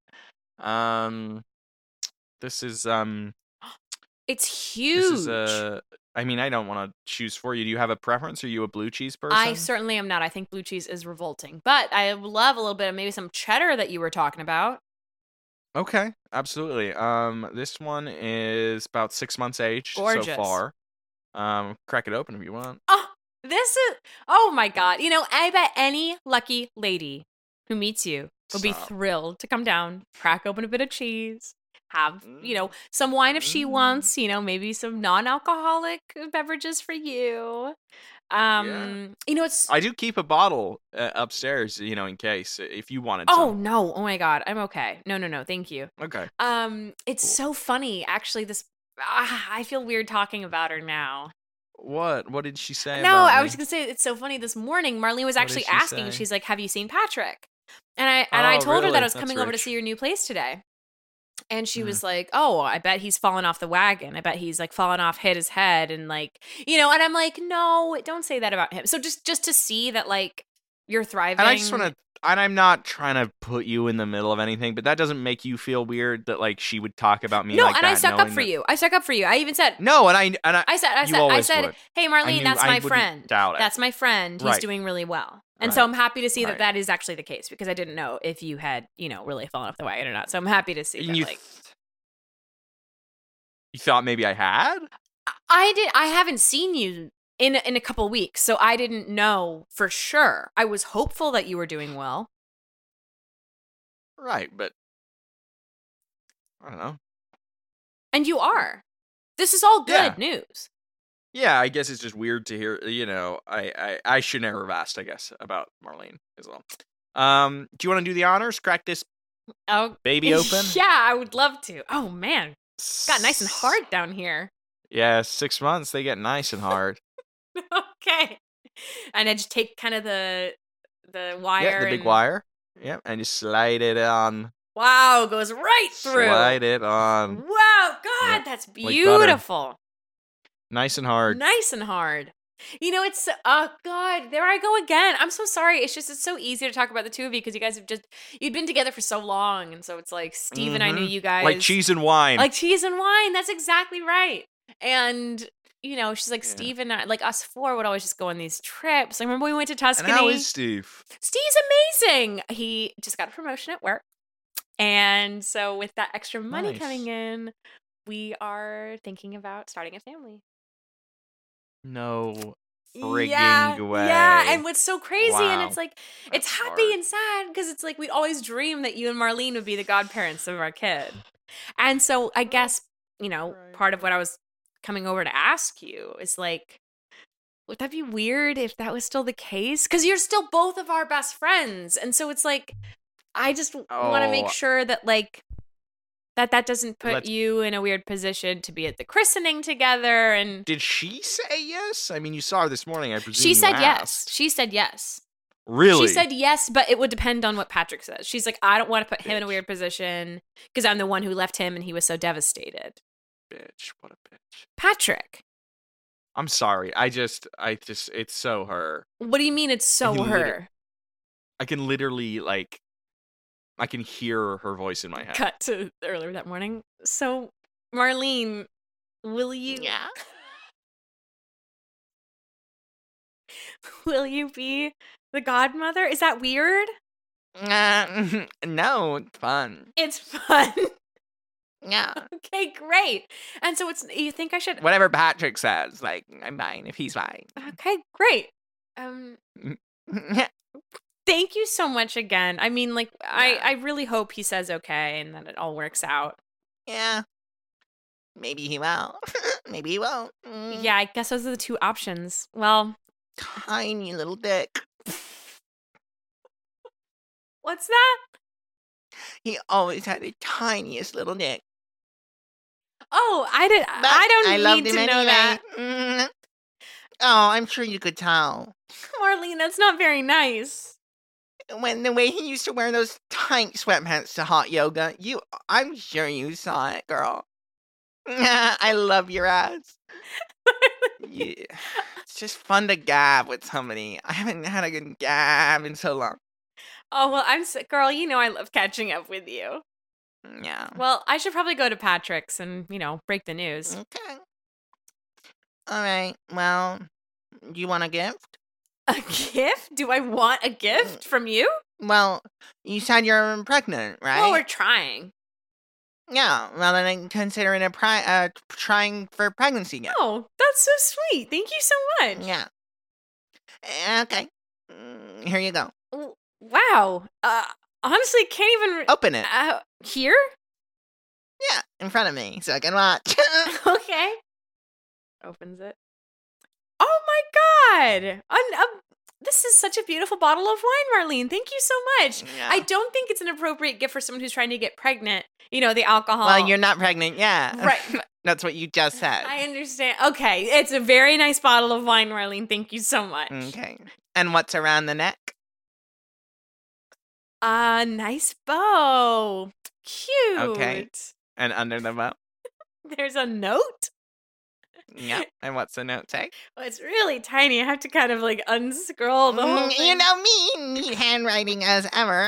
[SPEAKER 6] This is
[SPEAKER 5] It's huge.
[SPEAKER 6] I mean, I don't want to choose for you. Do you have a preference? Are you a blue cheese person?
[SPEAKER 5] I certainly am not. I think blue cheese is revolting. But I love a little bit of maybe some cheddar that you were talking about.
[SPEAKER 6] Okay, absolutely. This one is about 6 months aged
[SPEAKER 5] Gorgeous.
[SPEAKER 6] so far. Crack it open if you want.
[SPEAKER 5] Oh my God. I bet any lucky lady who meets you will be thrilled to come down, crack open a bit of cheese, have, some wine if she wants, maybe some non-alcoholic beverages for you. It's...
[SPEAKER 6] I do keep a bottle upstairs, in case, if you wanted some.
[SPEAKER 5] Oh, no. Oh my God. I'm okay. No. Thank you.
[SPEAKER 6] Okay.
[SPEAKER 5] It's so funny. Actually, I feel weird talking about her now.
[SPEAKER 6] What? What did she say?
[SPEAKER 5] No,
[SPEAKER 6] about
[SPEAKER 5] I
[SPEAKER 6] me?
[SPEAKER 5] was gonna say it's so funny. This morning, Marlene was actually
[SPEAKER 6] did she
[SPEAKER 5] asking.
[SPEAKER 6] say?
[SPEAKER 5] She's like, "Have you seen Patrick?" And I told her
[SPEAKER 6] really?
[SPEAKER 5] that I was
[SPEAKER 6] That's
[SPEAKER 5] coming over to
[SPEAKER 6] rich.
[SPEAKER 5] see your new place today. And she was like, "Oh, I bet he's fallen off the wagon. I bet he's like fallen off, hit his head, and like, And I'm like, "No, don't say that about him." So just to see that like you're thriving.
[SPEAKER 6] And I just want to. And I'm not trying to put you in the middle of anything, but that doesn't make you feel weird that like she would talk about me.
[SPEAKER 5] No,
[SPEAKER 6] like
[SPEAKER 5] and
[SPEAKER 6] that,
[SPEAKER 5] I stuck up for you. I stuck up for you. I even said
[SPEAKER 6] No, and I
[SPEAKER 5] I said, "Hey, Marlene, that's my
[SPEAKER 6] wouldn't
[SPEAKER 5] friend.
[SPEAKER 6] doubt it.
[SPEAKER 5] That's my friend. He's
[SPEAKER 6] Right.
[SPEAKER 5] doing really well." And
[SPEAKER 6] Right.
[SPEAKER 5] so I'm happy to see that
[SPEAKER 6] Right.
[SPEAKER 5] that is actually the case because I didn't know if you had, really fallen off the wagon or not. So I'm happy to see that.
[SPEAKER 6] You thought maybe I had?
[SPEAKER 5] I haven't seen you in a couple weeks, so I didn't know for sure. I was hopeful that you were doing well.
[SPEAKER 6] Right, but I don't know.
[SPEAKER 5] And you are. This is all good news.
[SPEAKER 6] Yeah, I guess it's just weird to hear. I should never have asked. I guess about Marlene as well. Do you want to do the honors? Crack this baby open.
[SPEAKER 5] Yeah, I would love to. Oh man, got nice and hard down here.
[SPEAKER 6] Yeah, 6 months they get nice and hard.
[SPEAKER 5] Okay, and I just take kind of the wire.
[SPEAKER 6] Yeah, the big wire. Yep, and you slide it on.
[SPEAKER 5] Wow, goes right through.
[SPEAKER 6] Slide it on.
[SPEAKER 5] Wow, God,
[SPEAKER 6] Yep,
[SPEAKER 5] that's
[SPEAKER 6] like butter.
[SPEAKER 5] beautiful.
[SPEAKER 6] Nice and hard.
[SPEAKER 5] Nice and hard. It's oh God, there I go again. I'm so sorry. It's so easy to talk about the two of you because you guys you'd been together for so long, and so it's like Steve and I knew you guys
[SPEAKER 6] Like cheese and wine.
[SPEAKER 5] Like cheese and wine. That's exactly right. And she's like Steve and I, like us four would always just go on these trips. I remember we went to Tuscany.
[SPEAKER 6] And how is Steve?
[SPEAKER 5] Steve's amazing. He just got a promotion at work. And so with that extra money
[SPEAKER 6] Nice.
[SPEAKER 5] coming in, we are thinking about starting a family.
[SPEAKER 6] No frigging way.
[SPEAKER 5] Yeah, and what's so crazy, and
[SPEAKER 6] Wow.
[SPEAKER 5] it's like, it's
[SPEAKER 6] That's
[SPEAKER 5] happy
[SPEAKER 6] hard.
[SPEAKER 5] and sad because it's like we'd always dream that you and Marlene would be the godparents of our kid. And so I guess, part of what I was coming over to ask you is like, would that be weird if that was still the case? Because you're still both of our best friends. And so it's like, I just want to make sure that like, that doesn't put you in a weird position to be at the christening together. And
[SPEAKER 6] Did she say yes? I mean, you saw her this morning. I presume
[SPEAKER 5] she
[SPEAKER 6] you
[SPEAKER 5] said yes.
[SPEAKER 6] asked.
[SPEAKER 5] She said yes.
[SPEAKER 6] Really?
[SPEAKER 5] She said yes, but it would depend on what Patrick says. She's like, I don't want to put him in a weird position because I'm the one who left him and he was so devastated.
[SPEAKER 6] Bitch, what a bitch.
[SPEAKER 5] Patrick.
[SPEAKER 6] I'm sorry. I just, it's so her.
[SPEAKER 5] What do you mean it's so
[SPEAKER 6] can
[SPEAKER 5] her?
[SPEAKER 6] I can literally, like, I can hear her voice in my head.
[SPEAKER 5] Cut to earlier that morning. So, Marlene, will you?
[SPEAKER 12] Yeah.
[SPEAKER 5] Will you be the godmother? Is that weird?
[SPEAKER 6] No, it's fun.
[SPEAKER 5] It's fun.
[SPEAKER 12] Yeah.
[SPEAKER 5] Okay, great. And so you think I should?
[SPEAKER 6] Whatever Patrick says, like, I'm fine if he's fine.
[SPEAKER 5] Okay, great. Thank you so much again. I mean, like,
[SPEAKER 12] Yeah.
[SPEAKER 5] I really hope he says okay and that it all works out.
[SPEAKER 12] Yeah. Maybe he will. Maybe he won't.
[SPEAKER 5] Yeah, I guess those are the two options. Well,
[SPEAKER 12] Tiny little dick.
[SPEAKER 5] what's that?
[SPEAKER 12] He always had the tiniest little dick.
[SPEAKER 5] Oh, I don't
[SPEAKER 12] loved
[SPEAKER 5] need
[SPEAKER 12] him
[SPEAKER 5] to know
[SPEAKER 12] anyway.
[SPEAKER 5] that.
[SPEAKER 12] Oh, I'm sure you could tell.
[SPEAKER 5] Marlene, that's not very nice.
[SPEAKER 12] When the way he used to wear those tight sweatpants to hot yoga, I'm sure you saw it, girl. I love your ass. Yeah. It's just fun to gab with somebody. I haven't had a good gab in so long.
[SPEAKER 5] Oh, well, girl, you know I love catching up with you.
[SPEAKER 12] Yeah.
[SPEAKER 5] Well, I should probably go to Patrick's and, break the news.
[SPEAKER 12] Okay. All right. Well, do you want a gift?
[SPEAKER 5] A gift? Do I want a gift from you?
[SPEAKER 12] Well, you said you're pregnant, right?
[SPEAKER 5] Well, we're trying.
[SPEAKER 12] Yeah. Well, then I consider it a trying for pregnancy gift.
[SPEAKER 5] Oh, that's so sweet. Thank you so much.
[SPEAKER 12] Yeah. Okay. Here you go.
[SPEAKER 5] Wow. Honestly, can't even
[SPEAKER 12] Open it.
[SPEAKER 5] Here?
[SPEAKER 12] Yeah, in front of me, so I can watch.
[SPEAKER 5] Okay. Opens it. Oh my god! This is such a beautiful bottle of wine, Marlene. Thank you so much.
[SPEAKER 12] Yeah.
[SPEAKER 5] I don't think it's an appropriate gift for someone who's trying to get pregnant. The alcohol.
[SPEAKER 12] Well, you're not pregnant yet.
[SPEAKER 5] Right.
[SPEAKER 12] That's what you just said.
[SPEAKER 5] I understand. Okay, it's a very nice bottle of wine, Marlene. Thank you so much.
[SPEAKER 12] Okay. And what's around the neck?
[SPEAKER 5] Nice bow. Cute.
[SPEAKER 6] Okay. And under the bow?
[SPEAKER 5] There's a note?
[SPEAKER 12] Yeah. And what's the note say?
[SPEAKER 5] Well, it's really tiny. I have to kind of unscroll the whole thing.
[SPEAKER 12] You know me, neat handwriting as ever.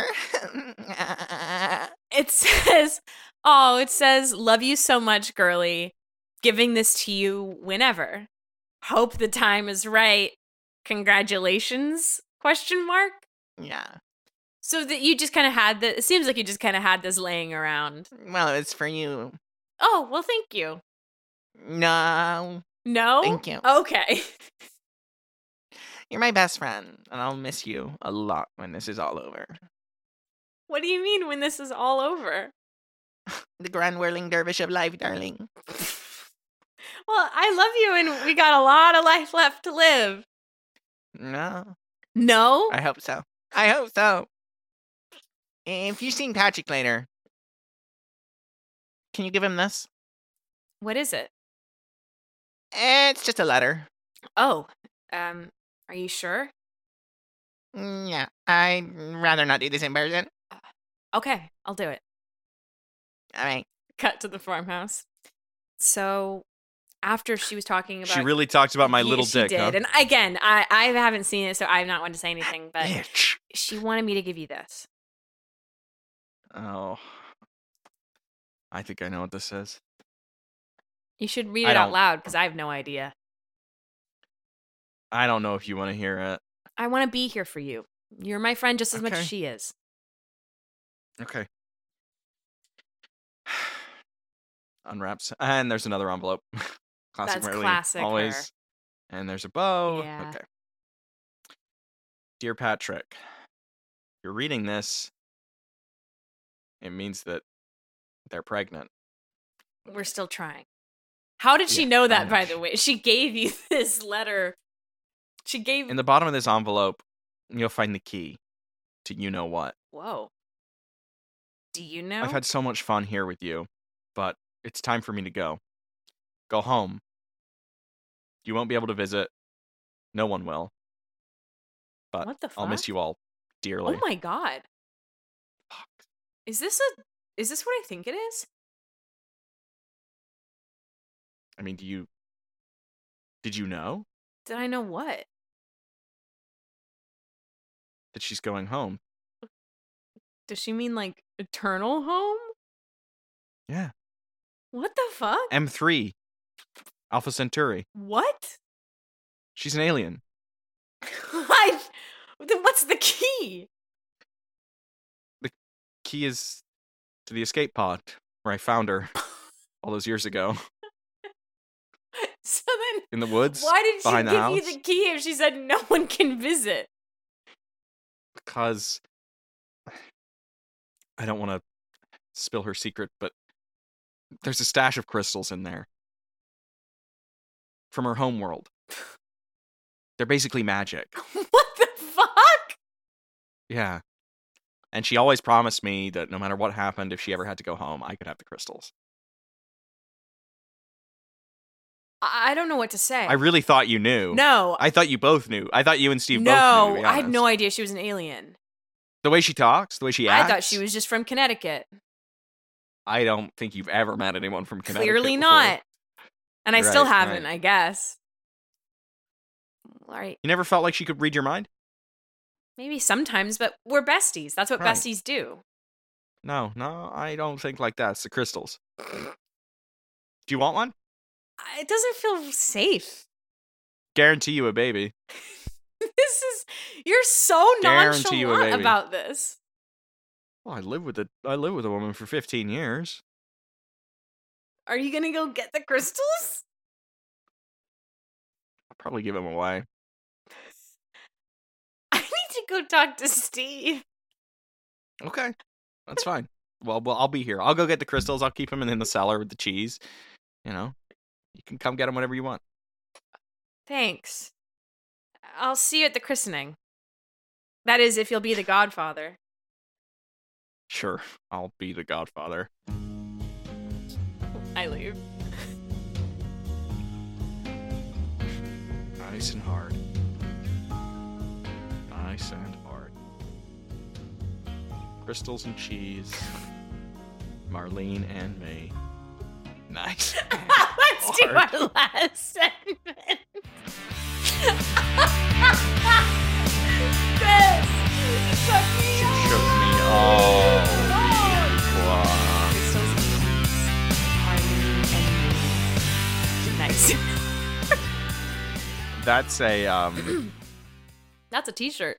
[SPEAKER 5] It says, love you so much, girly. Giving this to you whenever. Hope the time is right. Congratulations? ?
[SPEAKER 12] Yeah.
[SPEAKER 5] So that you just kind of had it seems like you just kind of had this laying around.
[SPEAKER 12] Well, it's for you.
[SPEAKER 5] Oh, well, thank you.
[SPEAKER 12] No.
[SPEAKER 5] No?
[SPEAKER 12] Thank you.
[SPEAKER 5] Okay.
[SPEAKER 12] You're my best friend, and I'll miss you a lot when this is all over.
[SPEAKER 5] What do you mean when this is all over?
[SPEAKER 12] The grand whirling dervish of life, darling.
[SPEAKER 5] Well, I love you, and we got a lot of life left to live.
[SPEAKER 12] No.
[SPEAKER 5] No?
[SPEAKER 12] I hope so. I hope so. If you've seen Patrick later, can you give him this?
[SPEAKER 5] What is it?
[SPEAKER 12] It's just a letter.
[SPEAKER 5] Oh, are you sure?
[SPEAKER 12] Yeah, I'd rather not do this in person.
[SPEAKER 5] Okay, I'll do it.
[SPEAKER 12] All right.
[SPEAKER 5] Cut to the farmhouse. So, after she was talking about...
[SPEAKER 6] She really talked about my
[SPEAKER 5] Yeah,
[SPEAKER 6] little
[SPEAKER 5] she
[SPEAKER 6] dick,
[SPEAKER 5] did.
[SPEAKER 6] huh?
[SPEAKER 5] And again, I haven't seen it, so I'm not one to say anything, but
[SPEAKER 6] Bitch.
[SPEAKER 5] she wanted me to give you this.
[SPEAKER 6] Oh. I think I know what this is.
[SPEAKER 5] You should read
[SPEAKER 6] I
[SPEAKER 5] it out
[SPEAKER 6] don't-
[SPEAKER 5] loud, because I have no idea.
[SPEAKER 6] I don't know if you want to hear it.
[SPEAKER 5] I want to be here for you. You're my friend just as much as
[SPEAKER 6] Okay.
[SPEAKER 5] she is.
[SPEAKER 6] Okay. Unwraps. And there's another envelope. Classic
[SPEAKER 5] That's
[SPEAKER 6] Marlene.
[SPEAKER 5] classic her.
[SPEAKER 6] Always. And there's a bow.
[SPEAKER 5] Yeah.
[SPEAKER 6] Okay. Dear Patrick, you're reading this. It means that they're pregnant.
[SPEAKER 5] We're still trying. How did she
[SPEAKER 6] Yeah,
[SPEAKER 5] know
[SPEAKER 6] I
[SPEAKER 5] that,
[SPEAKER 6] know.
[SPEAKER 5] by the way? She gave you this letter. She gave...
[SPEAKER 6] In the bottom of this envelope, you'll find the key to you know what.
[SPEAKER 5] Whoa. Do you know?
[SPEAKER 6] I've had so much fun here with you, but it's time for me to go. Go home. You won't be able to visit. No one will. But
[SPEAKER 5] What the
[SPEAKER 6] I'll miss
[SPEAKER 5] fuck?
[SPEAKER 6] you all dearly.
[SPEAKER 5] Oh my god. Is this what I think it is?
[SPEAKER 6] I mean, do you Did you know
[SPEAKER 5] Did I know what?
[SPEAKER 6] that she's going home?
[SPEAKER 5] Does she mean like eternal home?
[SPEAKER 6] Yeah.
[SPEAKER 5] What the fuck?
[SPEAKER 6] M3, Alpha Centauri.
[SPEAKER 5] What?
[SPEAKER 6] She's an alien.
[SPEAKER 5] Then what's the key?
[SPEAKER 6] The key is to the escape pod where I found her all those years ago.
[SPEAKER 5] So then,
[SPEAKER 6] in the woods.
[SPEAKER 5] Why did she
[SPEAKER 6] behind the
[SPEAKER 5] give
[SPEAKER 6] house.
[SPEAKER 5] you the key if she said no one can visit?
[SPEAKER 6] Because I don't want to spill her secret, but there's a stash of crystals in there from her home world. They're basically magic.
[SPEAKER 5] What the fuck?
[SPEAKER 6] Yeah. And she always promised me that no matter what happened, if she ever had to go home, I could have the crystals.
[SPEAKER 5] I don't know what to say.
[SPEAKER 6] I really thought you knew.
[SPEAKER 5] No.
[SPEAKER 6] I thought you both knew. I thought you and Steve both knew, to be
[SPEAKER 5] No, I had
[SPEAKER 6] honest.
[SPEAKER 5] no idea she was an alien.
[SPEAKER 6] The way she talks, the way she acts.
[SPEAKER 5] I thought she was just from Connecticut.
[SPEAKER 6] I don't think you've ever met anyone from Connecticut
[SPEAKER 5] Clearly
[SPEAKER 6] before.
[SPEAKER 5] not. And I
[SPEAKER 6] Right,
[SPEAKER 5] still haven't,
[SPEAKER 6] right.
[SPEAKER 5] I guess. All right.
[SPEAKER 6] You never felt like she could read your mind?
[SPEAKER 5] Maybe sometimes, but we're besties. That's what
[SPEAKER 6] Right.
[SPEAKER 5] besties do.
[SPEAKER 6] No, I don't think like that. It's the crystals. Do you want one?
[SPEAKER 5] It doesn't feel safe.
[SPEAKER 6] Guarantee you a baby.
[SPEAKER 5] You're so
[SPEAKER 6] Guarantee you a
[SPEAKER 5] nonchalant
[SPEAKER 6] baby.
[SPEAKER 5] about this.
[SPEAKER 6] Well, I live with a woman for 15 years.
[SPEAKER 5] Are you gonna go get the crystals?
[SPEAKER 6] I'll probably give them away.
[SPEAKER 5] I need to go talk to Steve.
[SPEAKER 6] Okay, that's fine. Well, I'll be here. I'll go get the crystals. I'll keep them in the cellar with the cheese. You know, you can come get them whenever you want.
[SPEAKER 5] Thanks. I'll see you at the christening. That is, if you'll be the godfather.
[SPEAKER 6] Sure, I'll be the godfather.
[SPEAKER 5] I leave.
[SPEAKER 6] Nice and hard. Nice and hard. Crystals and cheese. Marlene and me. Nice.
[SPEAKER 5] Let's do
[SPEAKER 6] Hard.
[SPEAKER 5] our last segment. This took me
[SPEAKER 6] Shook me all
[SPEAKER 5] long. Crystals and cheese. Marlene and me. Nice.
[SPEAKER 6] That's a
[SPEAKER 5] That's a t-shirt.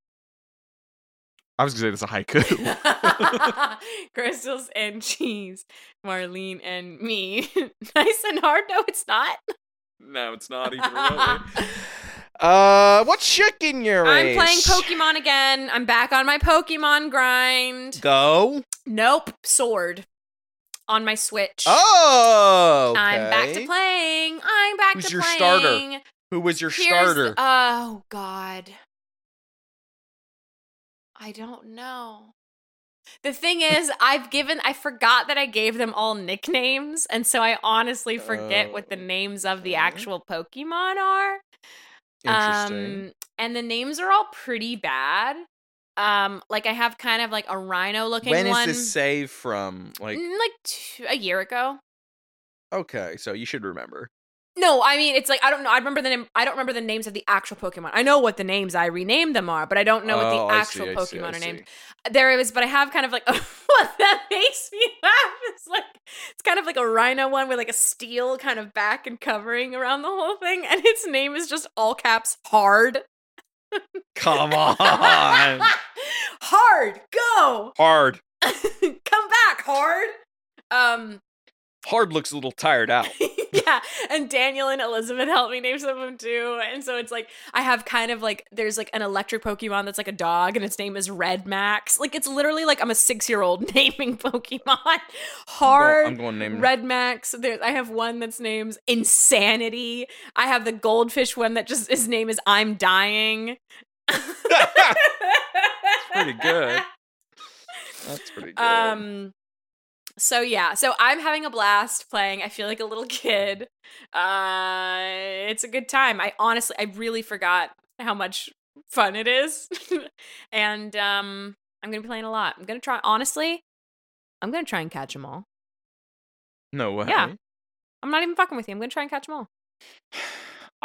[SPEAKER 6] I was gonna say that's a haiku.
[SPEAKER 5] Crystals and cheese. Marlene and me. Nice and hard? No, it's not.
[SPEAKER 6] No, it's not even remotely. What's shaking your
[SPEAKER 5] I'm playing Pokemon again. I'm back on my Pokemon grind.
[SPEAKER 6] Go.
[SPEAKER 5] Nope. Sword. On my Switch.
[SPEAKER 6] Oh, okay.
[SPEAKER 5] I'm back to playing. I'm back
[SPEAKER 6] Who's
[SPEAKER 5] to
[SPEAKER 6] your
[SPEAKER 5] playing.
[SPEAKER 6] starter? Who was your starter?
[SPEAKER 5] Oh, God. I don't know. The thing is, I forgot that I gave them all nicknames, and so I honestly forget what the names of the actual Pokemon are.
[SPEAKER 6] Interesting.
[SPEAKER 5] And the names are all pretty bad. Like I have kind of like a rhino looking
[SPEAKER 6] When
[SPEAKER 5] one.
[SPEAKER 6] is this save from? Like,
[SPEAKER 5] a year ago.
[SPEAKER 6] okay, so you should remember.
[SPEAKER 5] No, I mean it's like I don't know. I don't remember the names of the actual Pokemon. I know what the names I renamed them are, but I don't know what the actual Pokemon are named. There it is, but I have kind of like what that makes me laugh. It's kind of like a rhino one with like a steel kind of back and covering around the whole thing, and its name is just all caps hard.
[SPEAKER 6] Come on.
[SPEAKER 5] Hard, go.
[SPEAKER 6] Hard.
[SPEAKER 5] Come back, hard.
[SPEAKER 6] Hard looks a little tired out.
[SPEAKER 5] Yeah, and Daniel and Elizabeth helped me name some of them too. And so it's like I have kind of like there's like an electric Pokemon that's like a dog, and its name is Red Max. Like it's literally like I'm a 6-year-old naming Pokemon. Hard.
[SPEAKER 6] I'm going name
[SPEAKER 5] Red Max. I have one that's named Insanity. I have the goldfish one that just his name is I'm Dying.
[SPEAKER 6] That's pretty good. That's pretty good.
[SPEAKER 5] So yeah, so I'm having a blast playing. I feel like a little kid. It's a good time. I really forgot how much fun it is. And I'm going to be playing a lot. I'm going to try and catch them all.
[SPEAKER 6] No way.
[SPEAKER 5] Yeah. I'm not even fucking with you. I'm going to try and catch them all.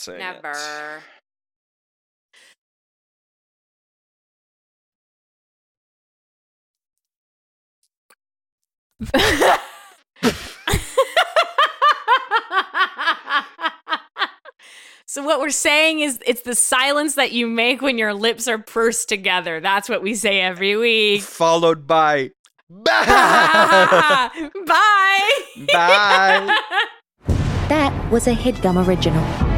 [SPEAKER 4] not saying it.
[SPEAKER 5] Never. So what we're saying is it's the silence that you make when your lips are pursed together. That's what we say every week.
[SPEAKER 4] Followed by
[SPEAKER 5] Bye. Bye.
[SPEAKER 12] Bye.
[SPEAKER 1] That was a HeadGum original.